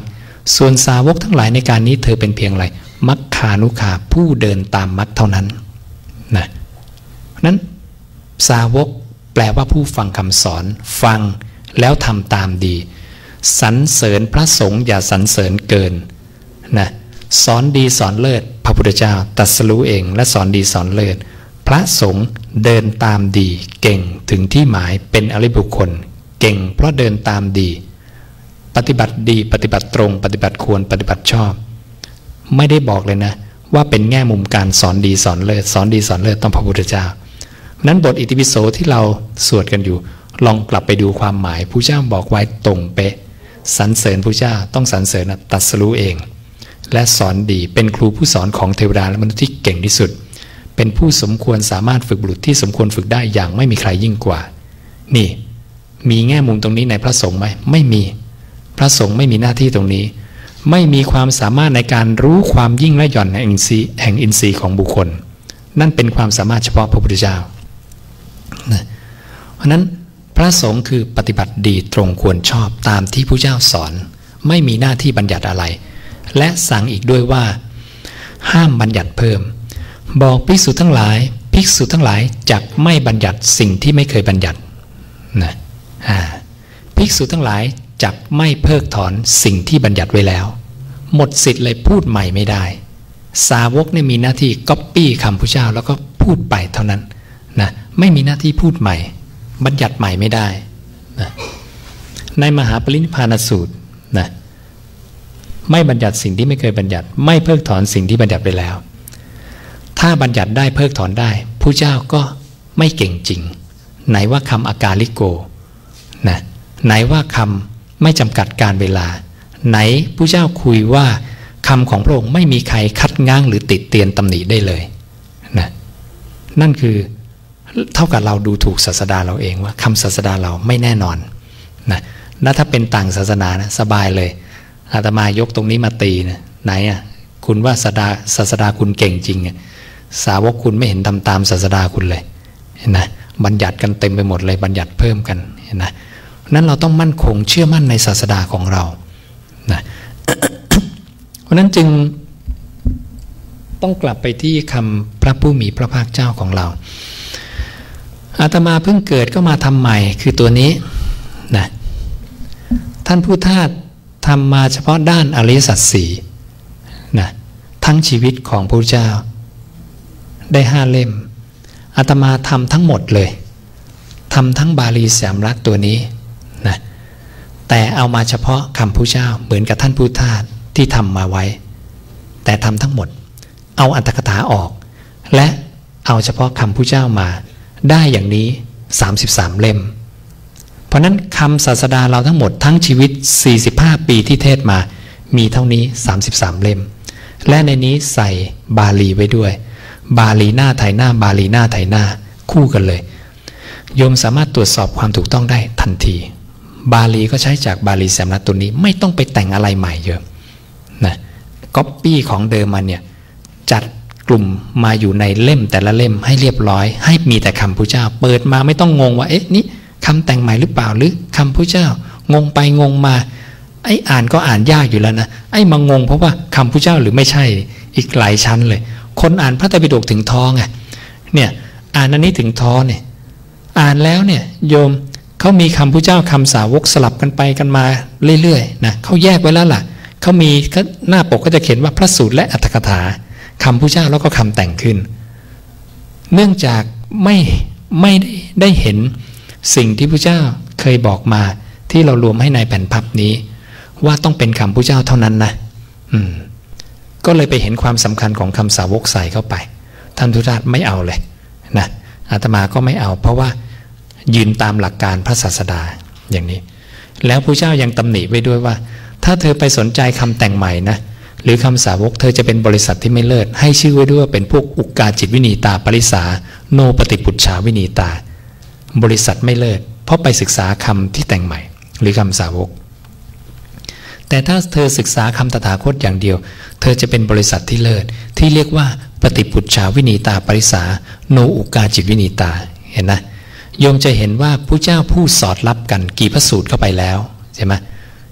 S2: ส่วนสาวกทั้งหลายในการนี้เธอเป็นเพียงอะไรมัคคานุขาผู้เดินตามมรรคเท่านั้นนะนั้นสาวกแปลว่าผู้ฟังคำสอนฟังแล้วทำตามดีสรรเสริญพระสงฆ์อย่าสรรเสริญเกินนะสอนดีสอนเลิศพระพุทธเจ้าตรัสรู้เองและสอนดีสอนเลิศพระสงฆ์เดินตามดีเก่งถึงที่หมายเป็นอริยบุคคลเก่งเพราะเดินตามดีปฏิบัติดีปฏิบัติตรงปฏิบัติควรปฏิบัติชอบไม่ได้บอกเลยนะว่าเป็นแง่มุมการสอนดีสอนเลิศสอนดีสอนเลิศต้องพระพุทธเจ้านั้นบทอิติปิโสที่เราสวดกันอยู่ลองกลับไปดูความหมายผู้เจ้าบอกไว้ตรงเป๊ะสรรเสริญผู้เจ้าต้องสรรเสริญตรัสรู้เองและสอนดีเป็นครูผู้สอนของเทวดาและมนุษย์ที่เก่งที่สุดเป็นผู้สมควรสามารถฝึกบุรุษที่สมควรฝึกได้อย่างไม่มีใครยิ่งกว่านี่มีแง่มุมตรงนี้ในพระสงฆ์ไหมไม่มีพระสงฆ์ไม่มีหน้าที่ตรงนี้ไม่มีความสามารถในการรู้ความยิ่งและหย่อนแห่งอินทรีย์แห่งอินทรีย์ของบุคคลนั่นเป็นความสามารถเฉพาะพระพุทธเจ้านะเพราะนั้นพระสงฆ์คือปฏิบัติดีตรงควรชอบตามที่พระเจ้าสอนไม่มีหน้าที่บัญญัติอะไรและสั่งอีกด้วยว่าห้ามบัญญัติเพิ่มบอกภิกษุทั้งหลายภิกษุทั้งหลายจักไม่บัญญัติสิ่งที่ไม่เคยบัญญัตินะอ่าภิกษุทั้งหลายจักไม่เพิกถอนสิ่งที่บัญญัติไว้แล้วหมดสิทธิ์เลยพูดใหม่ไม่ได้สาวกเนี่ยมีหน้าที่ก๊อปปี้คำพระเจ้าแล้วก็พูดไปเท่านั้นนะไม่มีหน้าที่พูดใหม่บัญญัติใหม่ไม่ได้นะในมหาปรินิพพานสูตรนะไม่บัญญัติสิ่งที่ไม่เคยบัญญัติไม่เพิกถอนสิ่งที่บัญญัติไปแล้วถ้าบัญญัติได้เพิกถอนได้ผู้เจ้าก็ไม่เก่งจริงไหนว่าคำอากาลิโกนะไหนว่าคำไม่จำกัดการเวลาไหนผู้เจ้าคุยว่าคำของพระองค์ไม่มีใครคัดง้างหรือติดเตียนตำหนิได้เลยนะนั่นคือเท่ากับเราดูถูกศาสดาเราเองว่าคำศาสดาเราไม่แน่นอนนะแล้วถ้าเป็นต่างศาสนานะสบายเลยอาตมายกตรงนี้มาตีนะไหนอ่ะคุณว่าศาสดาศาสดาคุณเก่งจริงสาวกคุณไม่เห็นทำตามศาสดาคุณเลยเห็นนะบัญญัติกันเต็มไปหมดเลยบัญญัติเพิ่มกันเห็นนะนั้นเราต้องมั่นคงเชื่อมั่นในศาสดาของเรานะ เพราะนั้นจึงต้องกลับไปที่คำพระผู้มีพระภาคเจ้าของเราอาตมาเพิ่งเกิดก็มาทำใหม่คือตัวนี้นะท่านผู้ทาสทำมาเฉพาะด้านอริยสัจสี่นะทั้งชีวิตของพระพุทธเจ้าได้ห้าเล่มอาตมาทำทั้งหมดเลยทำทั้งบาลีสามรัตตัวนี้นะแต่เอามาเฉพาะคำพระเจ้าเหมือนกับท่านผู้ทาสที่ทำมาไว้แต่ทำทั้งหมดเอาอัตถกถาออกและเอาเฉพาะคำพระเจ้ามาได้อย่างนี้สามสิบสามเล่มเพราะนั้นคำศาสดาเราทั้งหมดทั้งชีวิตสี่สิบห้าปีที่เทศมามีเท่านี้สามสิบสามเล่มและในนี้ใส่บาลีไว้ด้วยบาลีหน้าไทยหน้าบาลีหน้าไทยหน้าคู่กันเลยโยมสามารถตรวจสอบความถูกต้องได้ทันทีบาลีก็ใช้จากบาลีสามรัตตัวนี้ไม่ต้องไปแต่งอะไรใหม่เยอะนะก๊อปปี้ของเดิมมันเนี่ยจัดกลุ่มมาอยู่ในเล่มแต่ละเล่มให้เรียบร้อยให้มีแต่คำพระเจ้าเปิดมาไม่ต้องงงว่าเอ๊ะนี่คำแต่งใหม่หรือเปล่าหรือคำพระเจ้างงไปงงมาไอ้อ่านก็อ่านยากอยู่แล้วนะไอ้มางงเพราะว่าคำพระเจ้าหรือไม่ใช่อีกหลายชั้นเลยคนอ่านพระไตรปิฎกถึงท้อไงเนี่ยอ่านอันนี้ถึงท้อเนี่ยอ่านแล้วเนี่ยโยมเขามีคำพระเจ้าคำสาวกสลับกันไปกันมาเรื่อยๆนะเขาแยกไว้แล้วล่ะเขามีหน้าปกก็จะเขียนว่าพระสูตรและอรรถกถาคำพระเจ้าแล้วก็คำแต่งขึ้นเนื่องจากไม่ไม่ได้เห็นสิ่งที่พระเจ้าเคยบอกมาที่เรารวมให้ในแผ่นพับนี้ว่าต้องเป็นคำพระเจ้าเท่านั้นนะอืมก็เลยไปเห็นความสำคัญของคำสาวกใส่เข้าไปท่านทุตาไม่เอาเลยนะอาตมาก็ไม่เอาเพราะว่ายืนตามหลักการพระศาสดาอย่างนี้แล้วพระเจ้ายังตำหนิไว้ด้วยว่าถ้าเธอไปสนใจคำแต่งใหม่นะหรือคำสาวกเธอจะเป็นบริษัทที่ไม่เลิศให้ชื่อไว้ด้วยว่าเป็นพวกอุกกาจิตวินีตาปริสาโนปฏิปุจฉาวินีตาบริษัทไม่เลิศเพราะไปศึกษาคำที่แต่งใหม่หรือคำสาวกแต่ถ้าเธอศึกษาคำตถาคตอย่างเดียวเธอจะเป็นบริษัทที่เลิศที่เรียกว่าปฏิปุจฉาวินีตาปริสาโนอุกกาจิตวินีตาเห็นนะโยมจะเห็นว่าพระเจ้าพูดสอดรับกันกี่พระสูตรเข้าไปแล้วใช่ไหม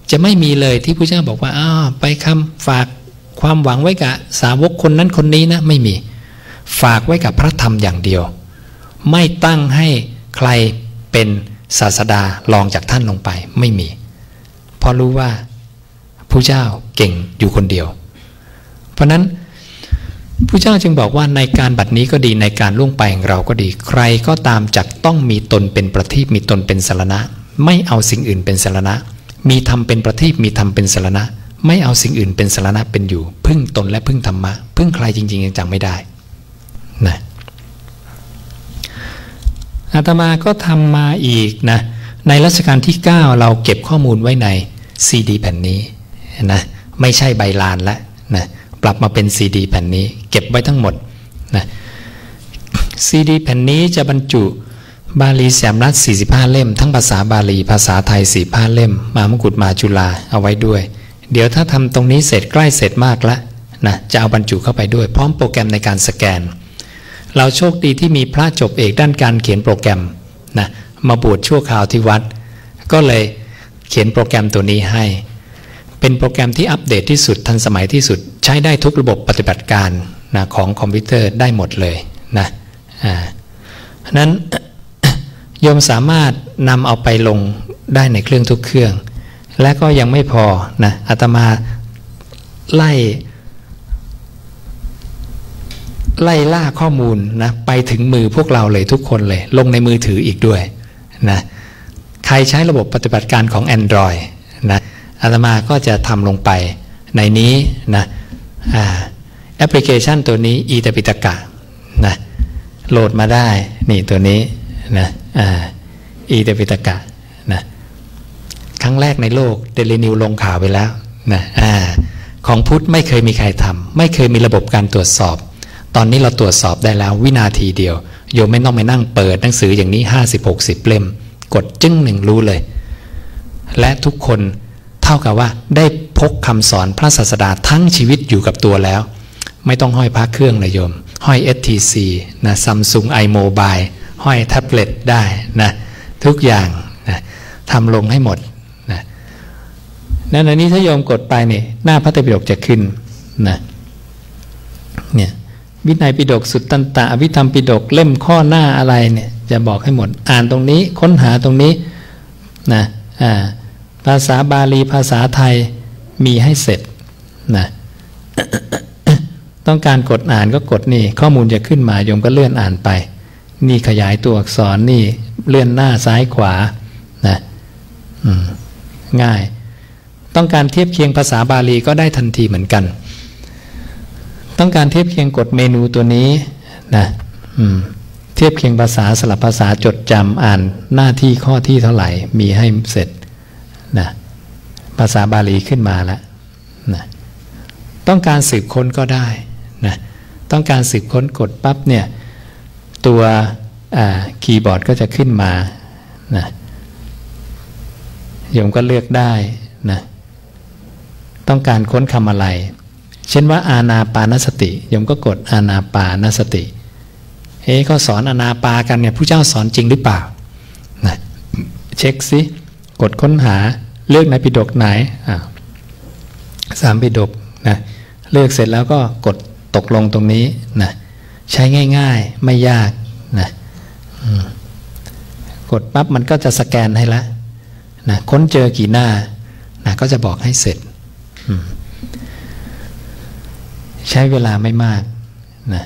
S2: จะไม่มีเลยที่พระเจ้าบอกว่าอ้าวไปคำฝากความหวังไว้กับสาวกคนนั้นคนนี้นะไม่มีฝากไว้กับพระธรรมอย่างเดียวไม่ตั้งให้ใครเป็นศาสดารองจากท่านลงไปไม่มีเพราะรู้ว่าพระเจ้าเก่งอยู่คนเดียวเพราะนั้นพระเจ้าจึงบอกว่าในการบัดนี้ก็ดีในการล่วงไปของเราก็ดีใครก็ตามจักต้องมีตนเป็นประทีปมีตนเป็นสรณะไม่เอาสิ่งอื่นเป็นสรณะมีธรรมเป็นประทีปมีธรรมเป็นสรณะไม่เอาสิ่งอื่นเป็นสรณะเป็นอยู่พึ่งตนและพึ่งธรรมะพึ่งใครจริงๆจังไม่ได้นะอาตมาก็ทำมาอีกนะในรัชกาลที่เก้าเราเก็บข้อมูลไว้ในซีดีแผ่นนี้นะไม่ใช่ใบลานแล้วนะปรับมาเป็นซีดีแผ่นนี้เก็บไว้ทั้งหมดนะซีดีแผ่นนี้จะบรรจุบาลีแสมรัฐสี่สิบห้าเล่มทั้งภาษาบาลีภาษาไทยสี่สิบห้าเล่มมามกุฎมหาจุฬาเอาไว้ด้วยเดี๋ยวถ้าทำตรงนี้เสร็จใกล้เสร็จมากแล้วนะจะเอาบรรจุเข้าไปด้วยพร้อมโปรแกรมในการสแกนเราโชคดีที่มีพระจบเอกด้านการเขียนโปรแกรมนะมาบวชชั่วคราวที่วัดก็เลยเขียนโปรแกรมตัวนี้ให้เป็นโปรแกรมที่อัปเดตที่สุดทันสมัยที่สุดใช้ได้ทุกระบบปฏิบัติการนะของคอมพิวเตอร์ได้หมดเลยนะอ่านั้น โยมสามารถนำเอาไปลงได้ในเครื่องทุกเครื่องและก็ยังไม่พอนะอาตมาไล่ไล่ล่าข้อมูลนะไปถึงมือพวกเราเลยทุกคนเลยลงในมือถืออีกด้วยนะใครใช้ระบบปฏิบัติการของ Android นะอาตมาก็จะทำลงไปในนี้นะแอปพลิเคชันตัวนี้อีตปิฎกะนะโหลดมาได้นี่ตัวนี้นะอีตปิฎกะนะครั้งแรกในโลกเดลินิวลงข่าวไปแล้วนะอของพุทธไม่เคยมีใครทำไม่เคยมีระบบการตรวจสอบตอนนี้เราตรวจสอบได้แล้ววินาทีเดียวโยมไม่ต้องไปนั่งเปิดหนังสืออย่างนี้ห้าสิบ หกสิบเล่มกดจึ้งหนึ่งรู้เลยและทุกคนเท่ากับว่าได้พกคำสอนพระศาสดาทั้งชีวิตอยู่กับตัวแล้วไม่ต้องห้อยพระเครื่องเลยโยมห้อย เอส ที ซี นะ Samsung iMobile ห้อยแท็บเล็ตได้นะทุกอย่างนะทำลงให้หมดนะนั่นอันนี้ถ้าโยมกดไปเนี่ยหน้าพระไตรปิฎกจะขึ้นนะเนี่ยวินัยปิฎกสุตตันตะอภิธรรมปิฎกเล่มข้อหน้าอะไรเนี่ยจะบอกให้หมดอ่านตรงนี้ค้นหาตรงนี้นะอ่าภาษาบาลีภาษาไทยมีให้เสร็จนะ ต้องการกดอ่านก็กดนี่ข้อมูลจะขึ้นมาโยมก็เลื่อนอ่านไปนี่ขยายตัวอักษรนี่เลื่อนหน้าซ้ายขวานะอืมง่ายต้องการเทียบเคียงภาษาบาลีก็ได้ทันทีเหมือนกันต้องการเทียบเคียงกฎเมนูตัวนี้นะเทียบเคียงภาษาสลับภาษาจดจำอ่านหน้าที่ข้อที่เท่าไหร่มีให้เสร็จนะภาษาบาลีขึ้นมาแล้วนะต้องการสืบค้นก็ได้นะต้องการสืบค้นกดปั๊บเนี่ยตัวคีย์บอร์ดก็จะขึ้นมานะโยมก็เลือกได้นะต้องการค้นคำอะไรเช่นว่าอานาปานสติโยมก็กดอานาปานสติเอ๊ะเขาสอนอานาปากันเนี่ยผู้เจ้าสอนจริงหรือเปล่านะเช็คซิกดค้นหาเลือกในปิฎกไหนอ่าสามปิฎกนะเลือกเสร็จแล้วก็กดตกลงตรงนี้นะใช้ง่ายๆไม่ยากนะกดปั๊บมันก็จะสแกนให้แล้วนะค้นเจอกี่หน้านะก็จะบอกให้เสร็จใช้เวลาไม่มากนะ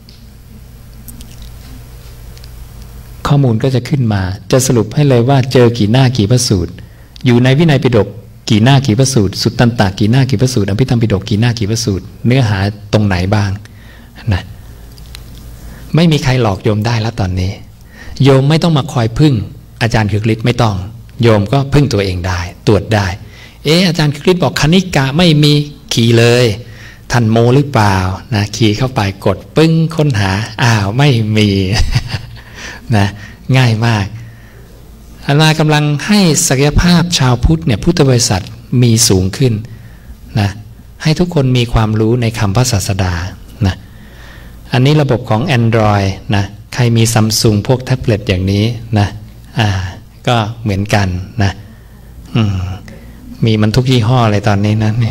S2: ข้อมูลก็จะขึ้นมาจะสรุปให้เลยว่าเจอกี่หน้ากี่พระสูตรอยู่ในวินัยปิฎกกี่หน้ากี่พระสูตรสุตตันตะกี่หน้ากี่พระสูตรอภิธรรมปิฎกกี่หน้ากี่พระสูตรเนื้อหาตรงไหนบ้างนะไม่มีใครหลอกโยมได้แล้วตอนนี้โยมไม่ต้องมาคอยพึ่งอาจารย์คึกฤทธิ์ไม่ต้องโยมก็พึ่งตัวเองได้ตรวจได้เอออาจารย์คึกฤทธิ์บอกคณิกะไม่มีขี่เลยท่านโมหรือเปล่านะขี่เข้าไปกดปึ้งค้นหาอ้าวไม่มีนะง่ายมากอาตมากำลังให้ศักยภาพชาวพุทธเนี่ยพุทธบริษัทมีสูงขึ้นนะให้ทุกคนมีความรู้ในคำพระศาสดานะอันนี้ระบบของ Android นะใครมี Samsung พวกแท็บเล็ตอย่างนี้นะอ่าก็เหมือนกันนะอืมมีมันทุกยี่ห้อเลยตอนนี้นะนี่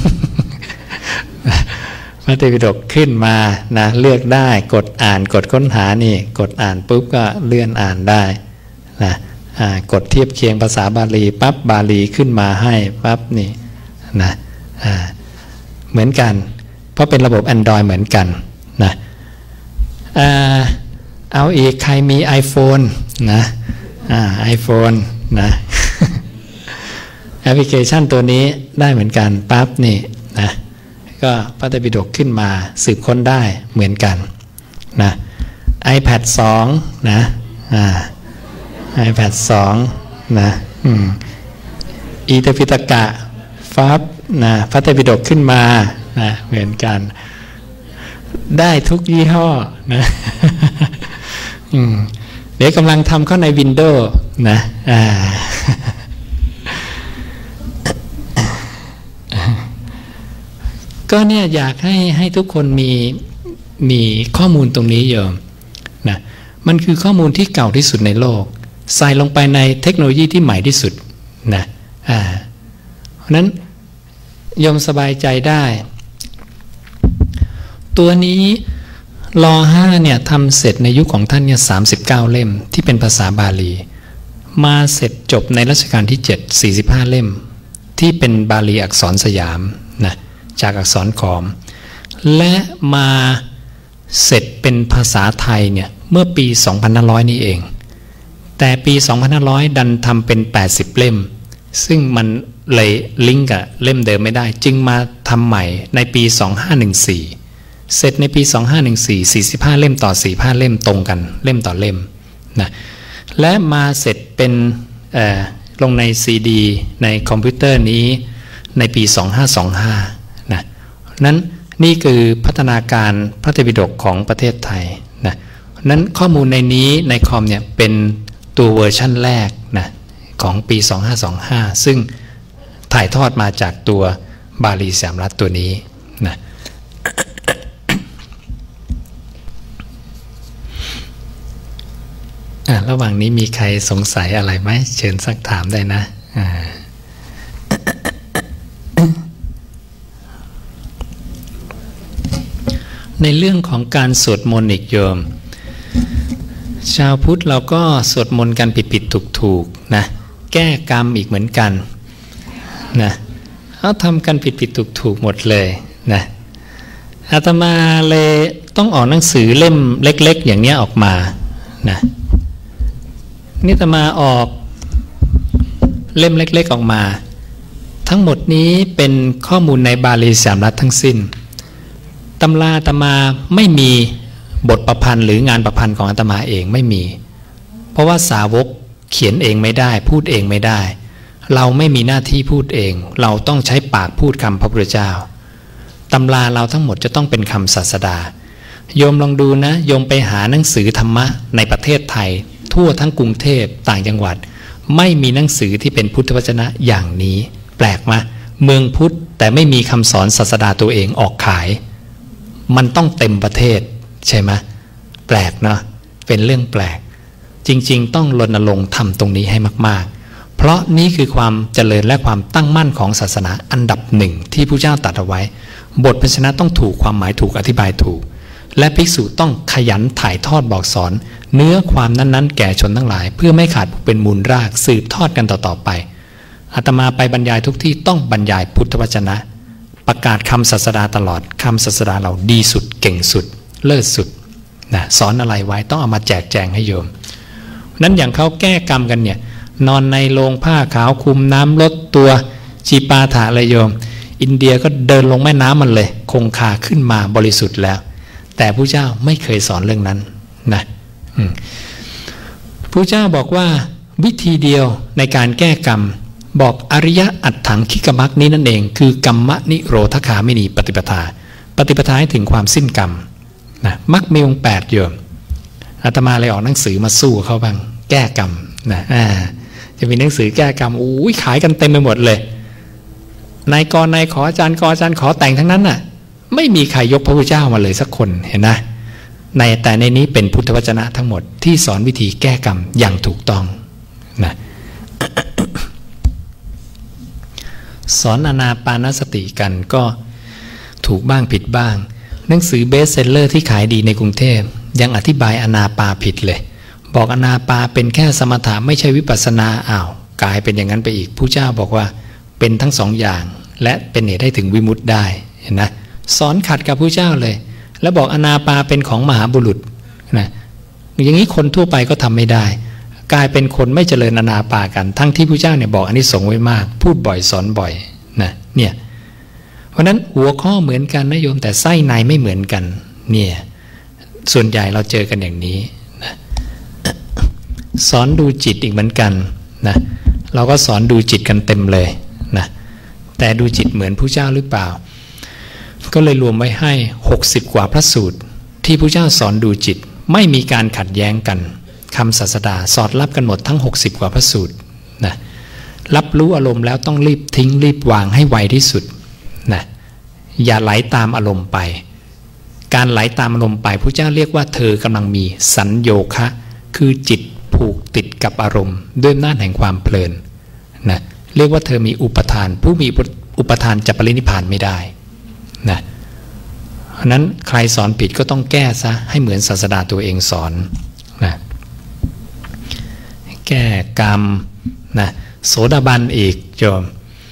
S2: พระไตรปิฎกขึ้นมานะเลือกได้กดอ่านกดค้นหานี่กดอ่านปุ๊บก็เลื่อนอ่านได้นะกดเทียบเคียงภาษาบาลีปั๊บบาลีขึ้นมาให้ปั๊บนี่นะเหมือนกันเพราะเป็นระบบ Android เหมือนกันนะเอาอีกใครมี iPhone นะอ่า iPhone นะแอปพลิเคชันตัวนี้ได้เหมือนกันปั๊บนี่นะก็พระไตรปิฎกขึ้นมาสืบค้นได้เหมือนกันนะ iPad สองนะอ่า iPad สองนะอืมอีตปิฎกะฟับนะพระไตรปิฎกขึ้นมานะเหมือนกันได้ทุกยี่ห้อนะอืมเดี๋ยวกำลังทำเข้าใน Windows นะอ่าก็เนี่ยอยากให้ให้ทุกคนมีมีข้อมูลตรงนี้โยมนะมันคือข้อมูลที่เก่าที่สุดในโลกใส่ลงไปในเทคโนโลยีที่ใหม่ที่สุดนะอ่าเพราะนั้นโยมสบายใจได้ตัวนี้รอห้าเนี่ยทำเสร็จในยุคของท่านเนี่ยสามสิบเก้าเล่มที่เป็นภาษาบาลีมาเสร็จจบในรัชกาลที่เจ็ด สี่สิบห้าเล่มที่เป็นบาลีอักษรสยามนะจากอักษรขอมและมาเสร็จเป็นภาษาไทยเนี่ยเมื่อปีสองพันห้าร้อยนี่เองแต่ปีสองพันห้าร้อยดันทำเป็นแปดสิบเล่มซึ่งมันเลยลิงก์กับเล่มเดิมไม่ได้จึงมาทำใหม่ในปีสองพันห้าร้อยสิบสี่เสร็จในปีสองพันห้าร้อยสิบสี่ สี่สิบห้าเล่มต่อสี่สิบห้าเล่มตรงกันเล่มต่อเล่มนะและมาเสร็จเป็นลงในซีดีในคอมพิวเตอร์นี้ในปีสองพันห้าร้อยยี่สิบห้านะนั้นนี่คือพัฒนาการพระไตรปิฎกของประเทศไทยนะนั้นข้อมูลในนี้ในคอมเนี่ยเป็นตัวเวอร์ชั่นแรกนะของปีสองพันห้าร้อยยี่สิบห้าซึ่งถ่ายทอดมาจากตัวบาลีสามรัฐตัวนี้นะระหว่างนี้มีใครสงสัยอะไรไหมเชิญสักถามได้นะในเรื่องของการสวดมนต์อีกโยมชาวพุทธเราก็สวดมนต์กันผิดๆถูกๆนะแก้กรรมอีกเหมือนกันนะเขาทำกันผิดๆถูกๆหมดเลยนะอาตมาเลยต้องออกหนังสือเล่มเล็กๆอย่างนี้ออกมานะนี่อาตมาออกเล่มเล็กๆออกมาทั้งหมดนี้เป็นข้อมูลในบาลีสามรัฐทั้งสิ้นตำราอาตมาไม่มีบทประพันธ์หรืองานประพันธ์ของอาตมาเองไม่มีเพราะว่าสาวกเขียนเองไม่ได้พูดเองไม่ได้เราไม่มีหน้าที่พูดเองเราต้องใช้ปากพูดคำพระพุทธเจ้าตำราเราทั้งหมดจะต้องเป็นคำศาสดาโยมลองดูนะโยมไปหาหนังสือธรรมะในประเทศไทยทั่วทั้งกรุงเทพต่างจังหวัดไม่มีหนังสือที่เป็นพุทธวจนะอย่างนี้แปลกไหมเมืองพุทธแต่ไม่มีคำสอนศาสดาตัวเองออกขายมันต้องเต็มประเทศใช่ไหมแปลกเนาะเป็นเรื่องแปลกจริงๆต้องรณรงค์ทำตรงนี้ให้มากๆเพราะนี่คือความเจริญและความตั้งมั่นของศาสนาอันดับหนึ่งที่พระเจ้าตรัสเอาไว้บทพยัญชนะต้องถูกความหมายถูกอธิบายถูกและภิกษุต้องขยันถ่ายทอดบอกสอนเนื้อความนั้นๆแก่ชนทั้งหลายเพื่อไม่ขาดเป็นมูลรากสืบทอดกันต่อๆไปอาตมาไปบรรยายทุกที่ต้องบรรยายพุทธวจนะประกาศคำศาสดาตลอดคำศาสดาเราดีสุดเก่งสุดเลิศสุดนะสอนอะไรไว้ต้องเอามาแจกแจงให้โยมนั้นอย่างเขาแก้กรรมกันเนี่ยนอนในโรงผ้าขาวคลุมน้ำลดตัวจีปาถะเลยโยมอินเดียก็เดินลงแม่น้ำมันเลยคงคาขึ้นมาบริสุทธิ์แล้วแต่พระเจ้าไม่เคยสอนเรื่องนั้นนะพระเจ้าบอกว่าวิธีเดียวในการแก้กรรมบอกอริยะอัตถังคิกมัคนี้นั่นเองคือกรรมนิโรธคามินีปฏิปทาปฏิปทาให้ถึงความสิ้นกรรมนะมัคมีองค์แปดโยมอาตมาเลยออกหนังสือมาสู้เขาบ้างแก้กรรมนะอ่าจะมีหนังสือแก้กรรมอุ้ยขายกันเต็มไปหมดเลยนายกนายขออาจารย์กอาจารย์ขอแต่งทั้งนั้นน่ะไม่มีใครยกพระพุทธเจ้ามาเลยสักคนเห็นนะในแต่ในนี้เป็นพุทธวจนะทั้งหมดที่สอนวิธีแก้กรรมอย่างถูกต้องนะสอนอานาปานสติกันก็ถูกบ้างผิดบ้างหนังสือเบสเซลเลอร์ที่ขายดีในกรุงเทพยังอธิบายอานาปาผิดเลยบอกอานาปาเป็นแค่สมถะไม่ใช่วิปัสสนาอ้าวกลายเป็นอย่างนั้นไปอีกผู้เจ้าบอกว่าเป็นทั้งสองอย่างและเป็นเหตุให้ถึงวิมุตติได้เห็นนะสอนขัดกับผู้เจ้าเลยแล้วบอกอานาปาเป็นของมหาบุรุษนะอย่างนี้คนทั่วไปก็ทำไม่ได้กลายเป็นคนไม่เจริญอานาปากันทั้งที่ผู้เจ้าเนี่ยบอกอานิสงส์ไว้มากพูดบ่อยสอนบ่อยนะเนี่ยเพราะนั้นหัวข้อเหมือนกันนะโยมแต่ไส้ในไม่เหมือนกันเนี่ยส่วนใหญ่เราเจอกันอย่างนี้นะสอนดูจิตอีกเหมือนกันนะเราก็สอนดูจิตกันเต็มเลยนะแต่ดูจิตเหมือนผู้เจ้าหรือเปล่าก็เลยรวมไว้ให้หกสิบกว่าพระสูตรที่ผู้เจ้าสอนดูจิตไม่มีการขัดแย้งกันคำศาสดาสอดรับกันหมดทั้งหกสิบกว่าพระสูตรนะรับรู้อารมณ์แล้วต้องรีบทิ้งรีบวางให้ไวที่สุดนะอย่าไหลตามอารมณ์ไปการไหลตามอารมณ์ไปพระเจ้าเรียกว่าเธอกำลังมีสัญโยคะคือจิตผูกติดกับอารมณ์ด้วยอำนาจแห่งความเพลินนะเรียกว่าเธอมีอุปทานผู้มีอุปทานจะปรินิพพานไม่ได้นะเพราะนั้นใครสอนผิดก็ต้องแก้ซะให้เหมือนศาสดาตัวเองสอนนะแก้กรรมนะโสดาบันอีกโยม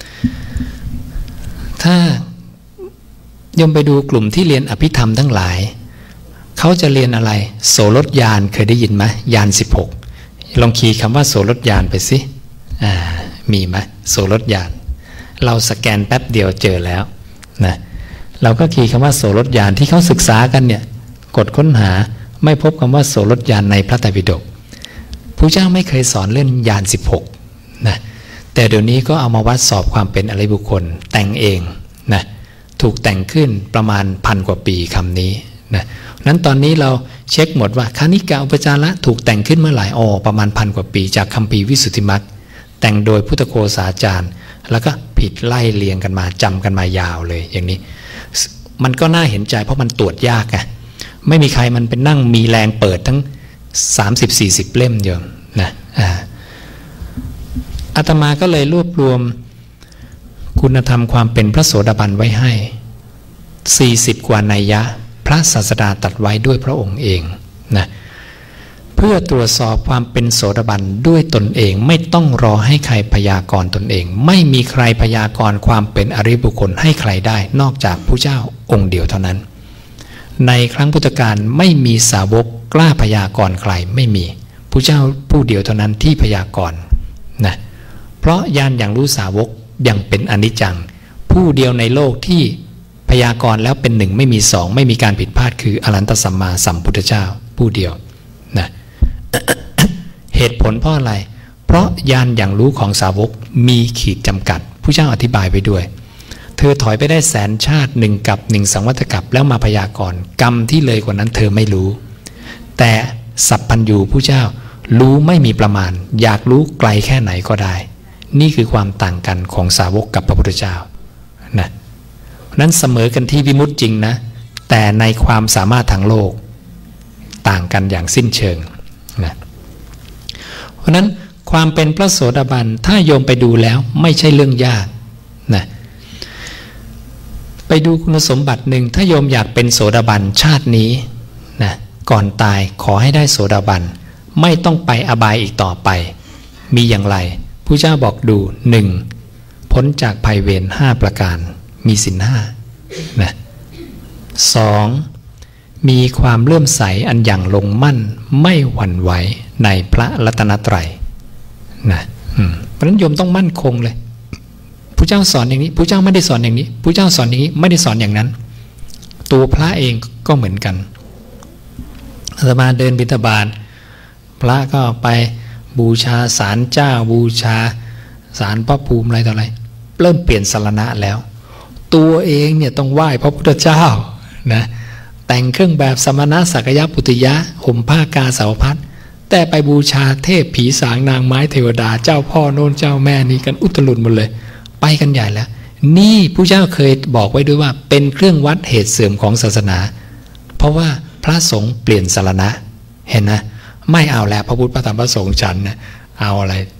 S2: ถ้าโยมไปดูกลุ่มที่เรียนอภิธรรมทั้งหลายเขาจะเรียนอะไรโสรถญาณเคยได้ยินไหมญาณสิบหกลองคีย์คำว่าโสรถญาณไปสิอ่ามีไหมโสรถญาณเราสแกนแป๊บเดียวเจอแล้วนะเราก็คีย์คำว่าโสรถญาณที่เขาศึกษากันเนี่ยกดค้นหาไม่พบคำว่าโสรถญาณในพระไตรปิฎกพระเจ้าไม่เคยสอนเรื่องญาณสิบหกนะแต่เดี๋ยวนี้ก็เอามาวัดสอบความเป็นอริยบุคคลแต่งเองนะถูกแต่งขึ้นประมาณพันกว่าปีคำนี้นะนั้นตอนนี้เราเช็คหมดว่าคณิกาอุปจาระถูกแต่งขึ้นเมื่อไหร่อ๋อประมาณพันกว่าปีจากคัมภีร์วิสุทธิมรรคแต่งโดยพุทธโฆษาจารย์แล้วก็ผิดไล่เรียงกันมาจำกันมายาวเลยอย่างนี้มันก็น่าเห็นใจเพราะมันตรวจยากไงไม่มีใครมันเป็นนั่งมีแรงเปิดทั้ง สามสิบสี่สิบ เล่มโยมนะอ่าอาตมาก็เลยรวบรวมคุณธรรมความเป็นพระโสดาบันไว้ให้สี่สิบกว่านัยยะพระศาสดาตรัสไว้ด้วยพระองค์เองนะเพื่อตรวจสอบความเป็นโสดาบันด้วยตนเองไม่ต้องรอให้ใครพยากรณ์ตนเองไม่มีใครพยากรณ์ความเป็นอริยบุคคลให้ใครได้นอกจากพระเจ้าองค์เดียวเท่านั้นในครั้งพุทธกาลไม่มีสาวกกล้าพยากรณ์ใครไม่มีพระเจ้าผู้เดียวเท่านั้นที่พยากรณ์นะเพราะญาณอย่างรู้สาวกยังเป็นอนิจจังผู้เดียวในโลกที่พยากรณ์แล้วเป็นหนึ่งไม่มีสองไม่มีการผิดพลาดคืออรหันตสัมมาสัมพุทธเจ้าผู้เดียวนะ เหตุผลเพราะอะไรเพราะญาณอย่างรู้ของสาวกมีขีดจำกัดผู้เจ้าอธิบายไปด้วยเธอถอยไปได้แสนชาติหนึ่งกับหนึ่งสังวัตกัปแล้วมาพยากรณ์กรรมที่เลยกว่านั้นเธอไม่รู้แต่สัพพัญญูผู้เจ้ารู้ไม่มีประมาณอยากรู้ไกลแค่ไหนก็ได้นี่คือความต่างกันของสาวกกับพระพุทธเจ้านะนั้นเสมอกันที่วิมุตติจริงนะแต่ในความสามารถทางโลกต่างกันอย่างสิ้นเชิงนะเพราะนั้นความเป็นพระโสดาบันถ้าโยมไปดูแล้วไม่ใช่เรื่องยากนะไปดูคุณสมบัติหนึ่งถ้าโยมอยากเป็นโสดาบันชาตินี้นะก่อนตายขอให้ได้โสดาบันไม่ต้องไปอบายอีกต่อไปมีอย่างไรผู้เจ้าบอกดูหนึ่งพ้นจากภัยเวรห้าประการมีศีลห้านะสองมีความเลื่อมใสอันอย่างลงมั่นไม่หวั่นไหวในพระรัตนตรัยนะเพราะฉะนั้นโยมต้องมั่นคงเลยผู้เจ้าสอนอย่างนี้ผู้เจ้าไม่ได้สอนอย่างนี้ผู้เจ้าสอนอย่างนี้ไม่ได้สอนอย่างนั้นตัวพระเองก็เหมือนกันอาตมาเดินบิณฑบาตพระก็ไปบูชาศาลเจ้าบูชาศาลพระภูมิอะไรต่ออะไรเริ่มเปลี่ยนสรณะแล้วตัวเองเนี่ยต้องไหว้พระพุทธเจ้านะแต่งเครื่องแบบสมณะสักยปุตติยะห่มผ้ากาสาวพัดแต่ไปบูชาเทพผีสางนางไม้เทวดาเจ้าพ่อโน่นเจ้าแม่นี่กันอุตลุดหมดเลยไปกันใหญ่แล้วนี่ผู้เจ้าเคยบอกไว้ด้วยว่าเป็นเครื่องวัดเหตุเสื่อมของศาสนาเพราะว่าพระสงฆ์เปลี่ยนสรณะเห็นนะไม่เอาแล้วพระพุทธพระธรรมพระสงฆ์ฉันนะเอาอะไรเท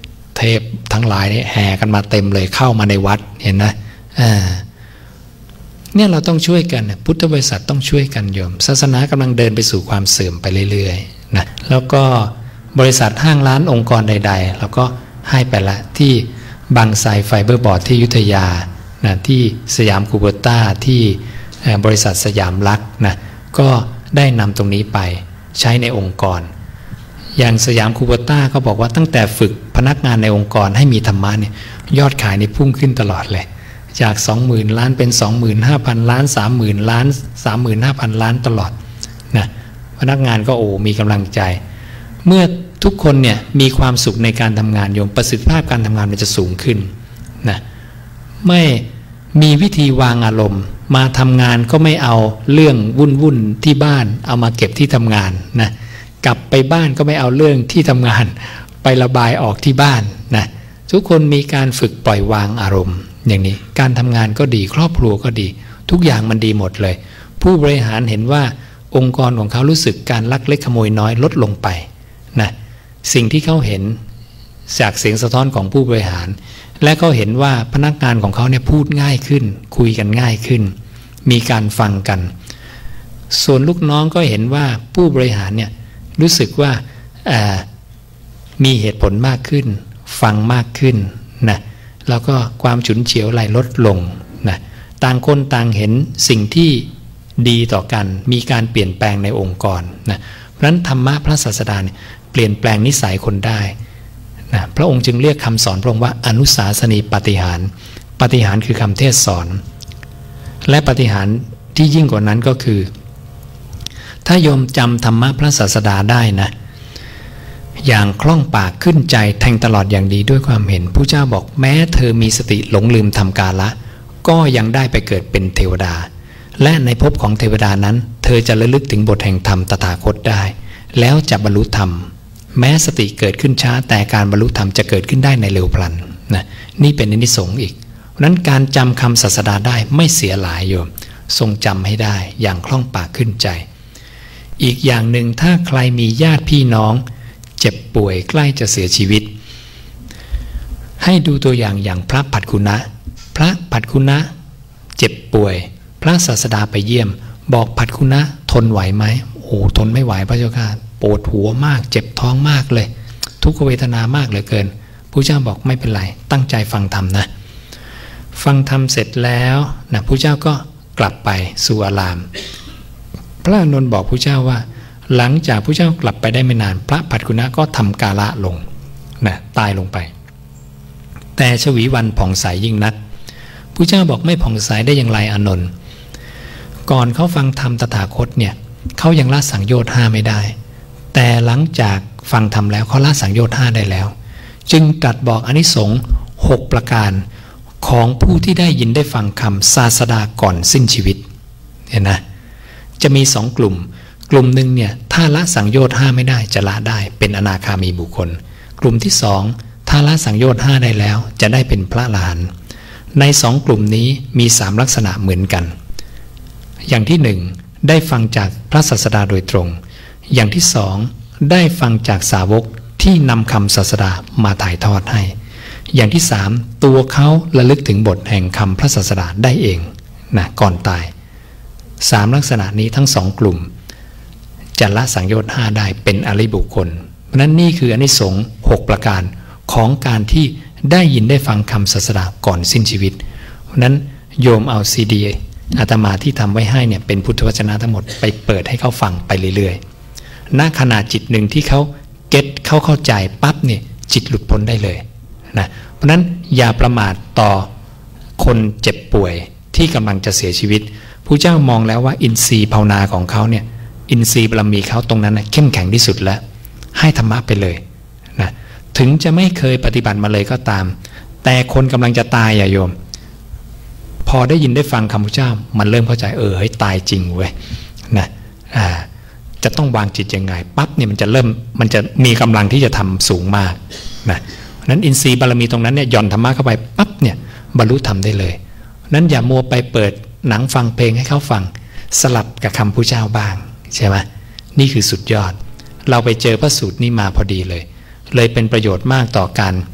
S2: ทพทั้งหลายเนี่ยแห่กันมาเต็มเลยเข้ามาในวัดเห็นนะอ่าเนี่ยเราต้องช่วยกันพุทธบริษัทต้องช่วยกันโยมศาสนากำลังเดินไปสู่ความเสื่อมไปเรื่อยๆนะแล้วก็บริษัทห้างร้านองค์กรใดๆเราก็ให้ไปละที่บางไทรไฟเบอร์บอร์ดที่อยุธยานะที่สยามคูเบต้าที่บริษัทสยามลักษณ์นะก็ได้นำตรงนี้ไปใช้ในองค์กรอย่างสยามคูเบต้าก็บอกว่าตั้งแต่ฝึกพนักงานในองค์กรให้มีธรรมะเนี่ยยอดขายนี่พุ่งขึ้นตลอดเลยจาก สองหมื่น ล้านเป็น สองหมื่นห้าพัน ล้าน สามหมื่น ล้าน สามหมื่นห้าพัน ล้านตลอดนะพนักงานก็โอ้มีกำลังใจเมื่อทุกคนเนี่ยมีความสุขในการทำงานโยมประสิทธิภาพการทำงานมันจะสูงขึ้นนะไม่มีวิธีวางอารมณ์มาทำงานก็ไม่เอาเรื่องวุ่นวุ่นที่บ้านเอามาเก็บที่ทำงานนะกลับไปบ้านก็ไม่เอาเรื่องที่ทำงานไประบายออกที่บ้านนะทุกคนมีการฝึกปล่อยวางอารมณ์อย่างนี้การทำงานก็ดีครอบครัวก็ดีทุกอย่างมันดีหมดเลยผู้บริหารเห็นว่าองค์กรของเขารู้สึกการลักเล็กขโมยน้อยลดลงไปนะสิ่งที่เขาเห็นจากเสียงสะท้อนของผู้บริหารและเขาเห็นว่าพนักงานของเขาเนี่ยพูดง่ายขึ้นคุยกันง่ายขึ้นมีการฟังกันส่วนลูกน้องก็เห็นว่าผู้บริหารเนี่ยรู้สึกว่ามีเหตุผลมากขึ้นฟังมากขึ้นนะแล้วก็ความฉุนเฉียวไหลลดลงนะต่างคนต่างเห็นสิ่งที่ดีต่อกันมีการเปลี่ยนแปลงในองค์กรนะเพราะฉะนั้นธรรมะพระศาสดาเนี่ยเปลี่ยนแปลงนิสัยคนได้นะพระองค์จึงเรียกคำสอนพระองค์ว่าอนุสาสนีปาฏิหาริย์ปาฏิหาริย์คือคำเทศสอนและปาฏิหาริย์ที่ยิ่งกว่านั้นก็คือถ้าโยมจำธรรมะพระศาสดาได้นะอย่างคล่องปากขึ้นใจแทงตลอดอย่างดีด้วยความเห็นผู้เจ้าบอกแม้เธอมีสติหลงลืมทำกาละก็ยังได้ไปเกิดเป็นเทวดาและในภพของเทวดานั้นเธอจะระลึกถึงบทแห่งธรรมตถาคตได้แล้วจะบรรลุธรรมแม้สติเกิดขึ้นช้าแต่การบรรลุธรรมจะเกิดขึ้นได้ในเร็วพลันนะนี่เป็นอานิสงส์อีกเพราะนั้นการจำคำศาสดาได้ไม่เสียหลายโยมทรงจำให้ได้อย่างคล่องปากขึ้นใจอีกอย่างหนึ่งถ้าใครมีญาติพี่น้องเจ็บป่วยใกล้จะเสียชีวิตให้ดูตัวอย่างอย่างพระปัดคุณะพระปัดคุณะเจ็บป่วยพระศาสดาไปเยี่ยมบอกปัดคุณะทนไหวไหมโอ้ทนไม่ไหวพระเจ้าค่ะปวดหัวมากเจ็บท้องมากเลยทุกขเวทนามากเหลือเกินพระเจ้าบอกไม่เป็นไรตั้งใจฟังธรรมนะฟังธรรมเสร็จแล้วนะพระเจ้าก็กลับไปสู่อารามพระอานนท์บอกพระเจ้าว่าหลังจากพระเจ้ากลับไปได้ไม่นานพระปัดคุณะก็ทำกาละลงนะตายลงไปแต่ชวีวันผ่องใสยิ่งนักพระเจ้าบอกไม่ผ่องใสได้อย่างไรอานนท์ก่อนเขาฟังธรรมตถาคตเนี่ยเขายังละสังโยชน์ห้าไม่ได้แต่หลังจากฟังธรรมแล้วเขาละสังโยชน์ห้าได้แล้วจึงตรัสบอกอานิสงส์หกประการของผู้ที่ได้ยินได้ฟังคำศาสดาก่อนสิ้นชีวิตเห็นนะจะมีสองกลุ่มกลุ่มหนึ่งเนี่ยถ้าละสังโยชน์ห้าไม่ได้จะละได้เป็นอนาคามีบุคคลกลุ่มที่สองถ้าละสังโยชน์ห้าได้แล้วจะได้เป็นพระอรหันต์ในสองกลุ่มนี้มีสามลักษณะเหมือนกันอย่างที่หนึ่งได้ฟังจากพระศาสดาโดยตรงอย่างที่สองได้ฟังจากสาวกที่นำคำศาสดามาถ่ายทอดให้อย่างที่สามตัวเขาระลึกถึงบทแห่งคำพระศาสดาได้เองนะก่อนตายสามลักษณะนี้ทั้งสองกลุ่มจะละสังโยชน์ห้าได้เป็นอริยบุคคลเพราะนั้นนี่คืออานิสงส์หกประการของการที่ได้ยินได้ฟังคำศาสดาก่อนสิ้นชีวิตเพราะนั้นโยมเอาซีดีอาตมาที่ทำไว้ให้เนี่ยเป็นพุทธวจนะทั้งหมดไปเปิดให้เขาฟังไปเรื่อยๆณขณะจิตหนึ่งที่เขาเก็ตเขาเข้าใจปั๊บเนี่ยจิตหลุดพ้นได้เลยนะเพราะนั้นอย่าประมาทต่อคนเจ็บป่วยที่กำลังจะเสียชีวิตผู้เจ้ามองแล้วว่าอินทรีย์ภาวนาของเขาเนี่ยอินทรีย์บารมีเขาตรงนั้นนะเข้มแข็งที่สุดแล้วให้ธรรมะไปเลยนะถึงจะไม่เคยปฏิบัติมาเลยก็ตามแต่คนกำลังจะตายอย่าโยมพอได้ยินได้ฟังคำพระเจ้ามันเริ่มเข้าใจเออให้ตายจริงเว้ยนะอ่าจะต้องวางจิตยังไงปั๊บเนี่ยมันจะเริ่มมันจะมีกำลังที่จะทำสูงมากนะนั้นอินทรีย์บารมีตรงนั้นเนี่ยหย่อนธรรมะเข้าไปปั๊บเนี่ยบรรลุธรรมได้เลยนั้นอย่ามัวไปเปิดหนังฟังเพลงให้เขาฟังสลับกับคำพระเจ้าบ้างใช่ไหมนี่คือสุดยอดเราไปเจอพระสูตรนี้มาพอดีเลยเลยเป็นประโยชน์มากต่อการ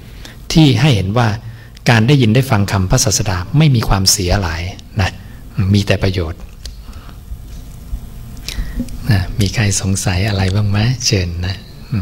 S2: ที่ให้เห็นว่าการได้ยินได้ฟังคำพระศาสดาไม่มีความเสียหลายนะมีแต่ประโยชน์นะมีใครสงสัยอะไรบ้างไหมเชิญนะ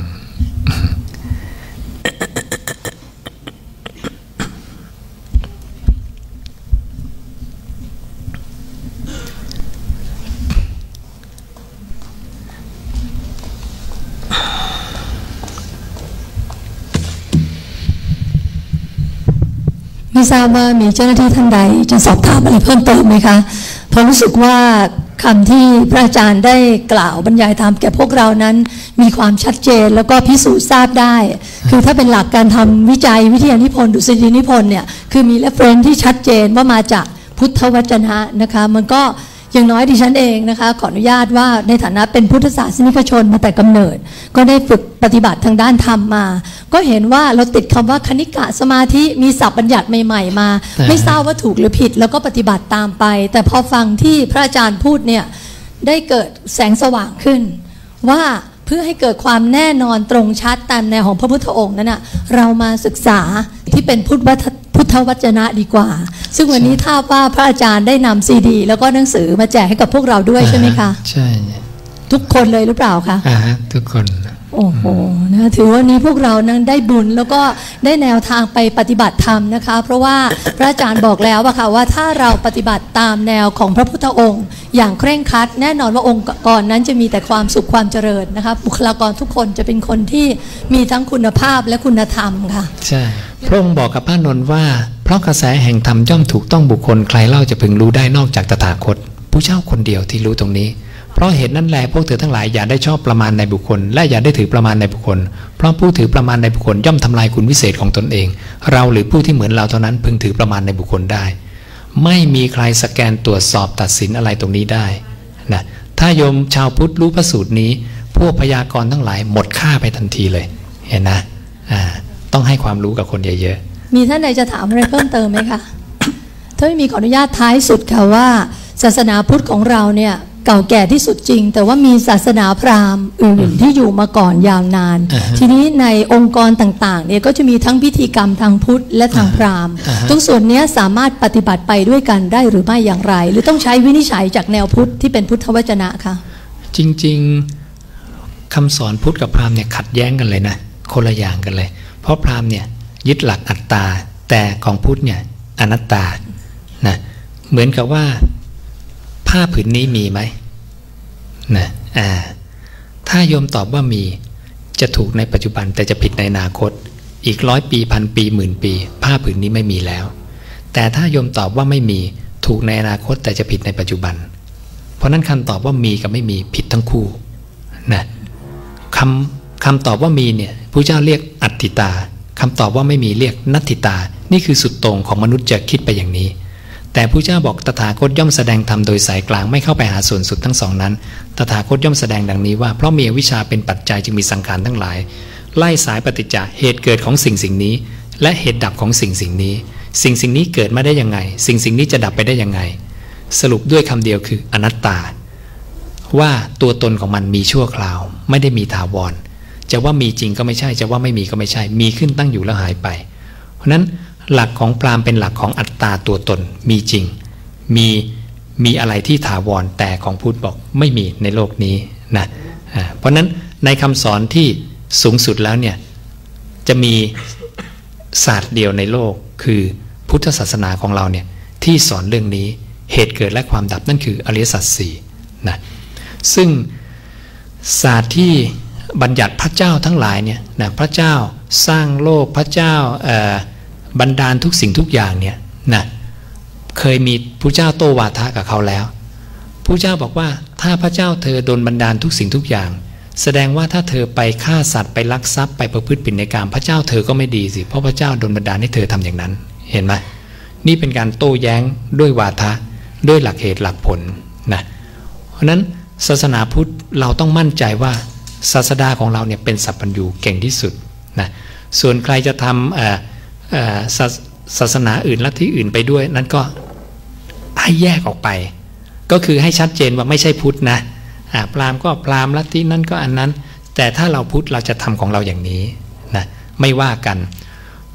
S1: ไม่ทราบว่ามีเจ้าหน้าที่ท่านใดจะสอบถามอะไรเพิ่มเติมไหมคะเพราะรู้สึกว่าคำที่พระอาจารย์ได้กล่าวบรรยายธรรมแก่พวกเรานั้นมีความชัดเจนแล้วก็พิสูจน์ทราบได้คือถ้าเป็นหลักการทำวิจัยวิทยานิพนธ์ดุษฎีนิพนธ์เนี่ยคือมีเรฟเฟรนซ์ที่ชัดเจนว่ามาจากพุทธวจนะนะคะมันก็อย่างน้อยดิฉันเองนะคะขออนุญาตว่าในฐานะเป็นพุทธศาสนิกชนมาแต่กำเนิดก็ได้ฝึกปฏิบัติทางด้านธรรมมาก็เห็นว่าเราติดคำว่าคณิกะสมาธิมีศัพท์บัญญัติใหม่ๆมาไม่ทราบว่าถูกหรือผิดแล้วก็ปฏิบัติตามไปแต่พอฟังที่พระอาจารย์พูดเนี่ยได้เกิดแสงสว่างขึ้นว่าเพื่อให้เกิดความแน่นอนตรงชัดตามแนวของพระพุทธองค์นั้นนะเรามาศึกษาที่เป็นพุทธพุทธวจนะดีกว่าซึ่งวันนี้ถ้าว่าพระอาจารย์ได้นำซีดีแล้วก็หนังสือมาแจกให้กับพวกเราด้วยใช่ไหมคะ
S2: ใช่
S1: ทุกคนเลยหรือเปล่าคะ
S2: อ่าทุกคน
S1: โอ้โหนะถือว่านี้พวกเรานั้นได้บุญแล้วก็ได้แนวทางไปปฏิบัติธรรมนะคะเพราะว่าพระอาจารย์บอกแล้วว่าค่ะว่าถ้าเราปฏิบัติตามแนวของพระพุทธองค์อย่างเคร่งครัดแน่นอนว่าองค์กรนั้นจะมีแต่ความสุขความเจริญนะคะบุคลากรทุกคนจะเป็นคนที่มีทั้งคุณภาพและคุณธรรมค่ะ
S2: ใช่พระองค์บอกกับพระนนท์ว่าเพราะกระแสแห่งธรรมย่อมถูกต้องบุคคลใครเล่าจะพึงรู้ได้นอกจากตถาคตผู้เจ้าคนเดียวที่รู้ตรงนี้เพราะเหตุนั้นแลพวกเธอทั้งหลายอย่าได้ชอบประมาณในบุคคลและอย่าได้ถือประมาณในบุคคลเพราะผู้ถือประมาณในบุคคลย่อมทำลายคุณวิเศษของตนเองเราหรือผู้ที่เหมือนเราเท่านั้นพึงถือประมาณในบุคคลได้ไม่มีใครสแกนตรวจสอบตัดสินอะไรตรงนี้ได้นะถ้าโยมชาวพุทธรู้พระสูตรนี้พวกพยากรณ์ทั้งหลายหมดค่าไปทันทีเลยเห็นนะอ่าต้องให้ความรู้กับคนเยอะ
S1: ๆมีท่านใดจะถามอะไรเพิ่มเติมไหมคะถ้าไม่มีขออนุญาตท้ายสุดค่ะว่าศาสนาพุทธของเราเนี่ยเก่าแก่ที่สุดจริงแต่ว่ามีศาสนาพราหมณ์อื่นที่อยู่มาก่อนยาวนาน uh-huh. ทีนี้ในองค์กรต่างๆเนี่ยก็จะมีทั้งพิธีกรรมทางพุทธและทางพราหมณ์ uh-huh. ตรงส่วนนี้สามารถปฏิบัติไปด้วยกันได้หรือไม่อย่างไรหรือต้องใช้วินิจฉัยจากแนวพุทธที่เป็นพุทธวจนะคะ
S2: จริงๆคำสอนพุทธกับพราหมณ์เนี่ยขัดแย้งกันเลยนะคนละอย่างกันเลยเพราะพราหมณ์เนี่ยยึดหลักอัตตาแต่ของพุทธเนี่ยอนัตตานะเหมือนกับว่าผ้าผืนนี้มีไหมนะอ่าถ้าโยมตอบว่ามีจะถูกในปัจจุบันแต่จะผิดในอนาคตอีกร้อยปีพันปีหมื่นปีผ้าผืนนี้ไม่มีแล้วแต่ถ้าโยมตอบว่าไม่มีถูกในอนาคตแต่จะผิดในปัจจุบันเพราะนั้นคำตอบว่ามีกับไม่มีผิดทั้งคู่นะคำคำตอบว่ามีเนี่ยพระเจ้าเรียกอัตติตาคำตอบว่าไม่มีเรียกนัตถิตานี่คือสุดโต่งของมนุษย์จะคิดไปอย่างนี้แต่พระเจ้าบอกตถาคตย่อมแสดงธรรมโดยสายกลางไม่เข้าไปหาส่วนสุดทั้งสองนั้นตถาคตย่อมแสดงดังนี้ว่าเพราะมีอวิชชาเป็นปัจจัยจึงมีสังขารทั้งหลายไล่สายปฏิจจ์เหตุเกิดของสิ่งสิ่งนี้และเหตุดับของสิ่งสิ่งนี้สิ่งสิ่งนี้เกิดมาได้ยังไงสิ่งสิ่งนี้จะดับไปได้ยังไงสรุปด้วยคำเดียวคืออนัตตาว่าตัวตนของมันมีชั่วคราวไม่ได้มีถาวรจะว่ามีจริงก็ไม่ใช่จะว่าไม่มีก็ไม่ใช่มีขึ้นตั้งอยู่แล้วหายไปเพราะนั้นหลักของพราหมณ์เป็นหลักของอัตตาตัวตนมีจริงมีมีอะไรที่ถาวรแต่ของพุทธบอกไม่มีในโลกนี้นะเพราะนั้นในคำสอนที่สูงสุดแล้วเนี่ยจะมีศาสตร์เดียวในโลกคือพุทธศาสนาของเราเนี่ยที่สอนเรื่องนี้เหตุเกิดและความดับนั่นคืออริยสัจสี่นะซึ่งศาสตร์ที่บัญญัติพระเจ้าทั้งหลายเนี่ยนะพระเจ้าสร้างโลกพระเจ้าบันดาลทุกสิ่งทุกอย่างเนี่ยนะเคยมีพระเจ้าโตวาทะกับเขาแล้วพระเจ้าบอกว่าถ้าพระเจ้าเธอโดนบันดาลทุกสิ่งทุกอย่างแสดงว่าถ้าเธอไปฆ่าสัตว์ไปลักทรัพย์ไปประพฤติผิดในกามพระเจ้าเธอก็ไม่ดีสิเพราะพระเจ้าโดนบันดาลให้เธอทำอย่างนั้นเห็นไหมนี่เป็นการโต้แย้งด้วยวาทะด้วยหลักเหตุหลักผลนะเพราะนั้นศาสนาพุทธเราต้องมั่นใจว่าศาสดาของเราเนี่ยเป็นสัพพัญญูเก่งที่สุดนะส่วนใครจะทำศาสนาอื่นลัทธิอื่นไปด้วยนั้นก็ให้แยกออกไปก็คือให้ชัดเจนว่าไม่ใช่พุทธนะพราหมณ์ก็พราหมณ์ลัทธินั้นก็อันนั้นแต่ถ้าเราพุทธเราจะทำของเราอย่างนี้นะไม่ว่ากัน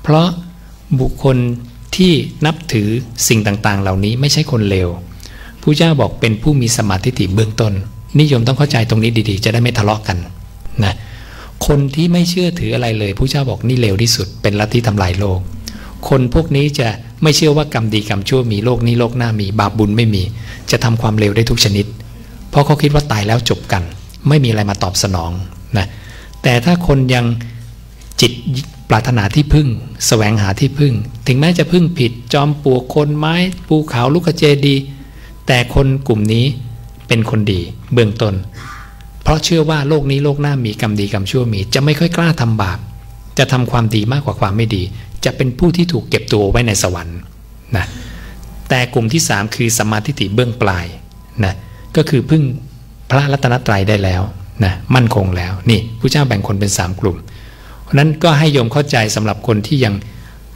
S2: เพราะบุคคลที่นับถือสิ่งต่างๆเหล่านี้ไม่ใช่คนเลวพระเจ้าบอกเป็นผู้มีสมาธิเบื้องต้นนิยมต้องเข้าใจตรงนี้ดีๆจะได้ไม่ทะเลาะกันนะคนที่ไม่เชื่อถืออะไรเลยพระเจ้าบอกนี่เลวที่สุดเป็นลัทธิทำลายโลกคนพวกนี้จะไม่เชื่อว่ากรรมดีกรรมชั่วมีโลกนี้โลกหน้ามีบาปบุญไม่มีจะทำความเลวได้ทุกชนิดเพราะเขาคิดว่าตายแล้วจบกันไม่มีอะไรมาตอบสนองนะแต่ถ้าคนยังจิตปรารถนาที่พึ่งแสวงหาที่พึ่งถึงแม้จะพึ่งผิดจอมปลวกคนไม้ภูเขาลูกเจดีย์แต่คนกลุ่มนี้เป็นคนดีเบื้องต้นเพราะเชื่อว่าโลกนี้โลกหน้ามีกรรมดีกรรมชั่วมีจะไม่ค่อยกล้าทำบาปจะทำความดีมากกว่าความไม่ดีจะเป็นผู้ที่ถูกเก็บตัวไว้ในสวรรค์นะแต่กลุ่มที่สามคือสัมมาทิฏฐิเบื้องปลายนะก็คือพึ่งพระรัตนตรัยได้แล้วนะมั่นคงแล้วนี่พระเจ้าแบ่งคนเป็นสามกลุ่มเพราะนั้นก็ให้โยมเข้าใจสำหรับคนที่ยัง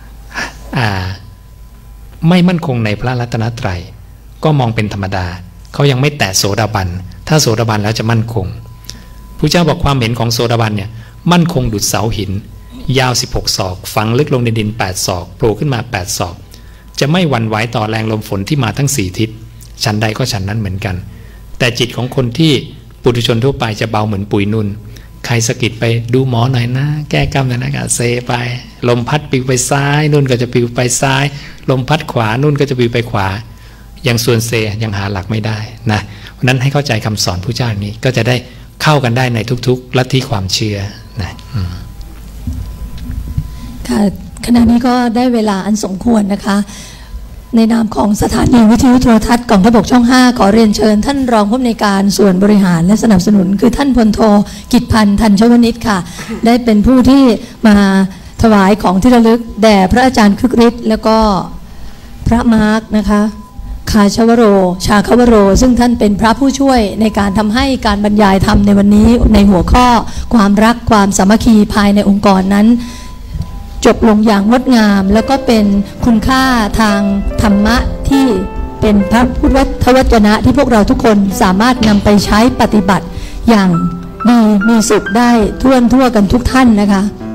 S2: ไม่มั่นคงในพระรัตนตรัยก็มองเป็นธรรมดาเขายังไม่แตะโสดาบันถ้าโสดาบันแล้วจะมั่นคงพระเจ้าบอกความเห็นของโสดาบันเนี่ยมั่นคงดุจเสาหินยาวสิบหกศอกฝังลึกลงในดินแปดศอกโผล่ขึ้นมาแปดศอกจะไม่หวั่นไหวต่อแรงลมฝนที่มาทั้งสี่ทิศชั้นใดก็ชั้นนั้นเหมือนกันแต่จิตของคนที่ปุถุชนทั่วไปจะเบาเหมือนปุยนุ่นใครสะกิดไปดูหมอหน่อยนะแก้กล้ามเนื้อนะเซไปลมพัดปลิวไปซ้ายนุ่นก็จะปลิวไปซ้ายลมพัดขวานุ่นก็จะปลิวไปขวาอย่างส่วนเซยังหาหลักไม่ได้นะเพราะนั้นให้เข้าใจคำสอนพระเจ้านี้ก็จะได้เข้ากันได้ในทุกๆลัทธิความเชื่อนะ
S1: ค่ะขณะนี้ก็ได้เวลาอันสมควรนะคะในนามของสถานีวิทยุโทรทัศน์กองทัพบกช่องห้าขอเรียนเชิญท่านรองผู้อำนวยการส่วนบริหารและสนับสนุนคือท่านพลโทกิจพันธ์ธัญวณิชค่ะได้เป็นผู้ที่มาถวายของที่ระลึกแด่พระอาจารย์คึกฤทธิ์แล้วก็พระมาร์กนะคะคาชวโรชาคาวโรซึ่งท่านเป็นพระผู้ช่วยในการทำให้การบรรยายธรรมในวันนี้ในหัวข้อความรักความสามัคคีภายในองค์กรนั้นจบลงอย่างงดงามแล้วก็เป็นคุณค่าทางธรรมะที่เป็นพระพุทธวจนะที่พวกเราทุกคนสามารถนำไปใช้ปฏิบัติอย่างดีมีสุขได้ทั่วทั่วกันทุกท่านนะคะ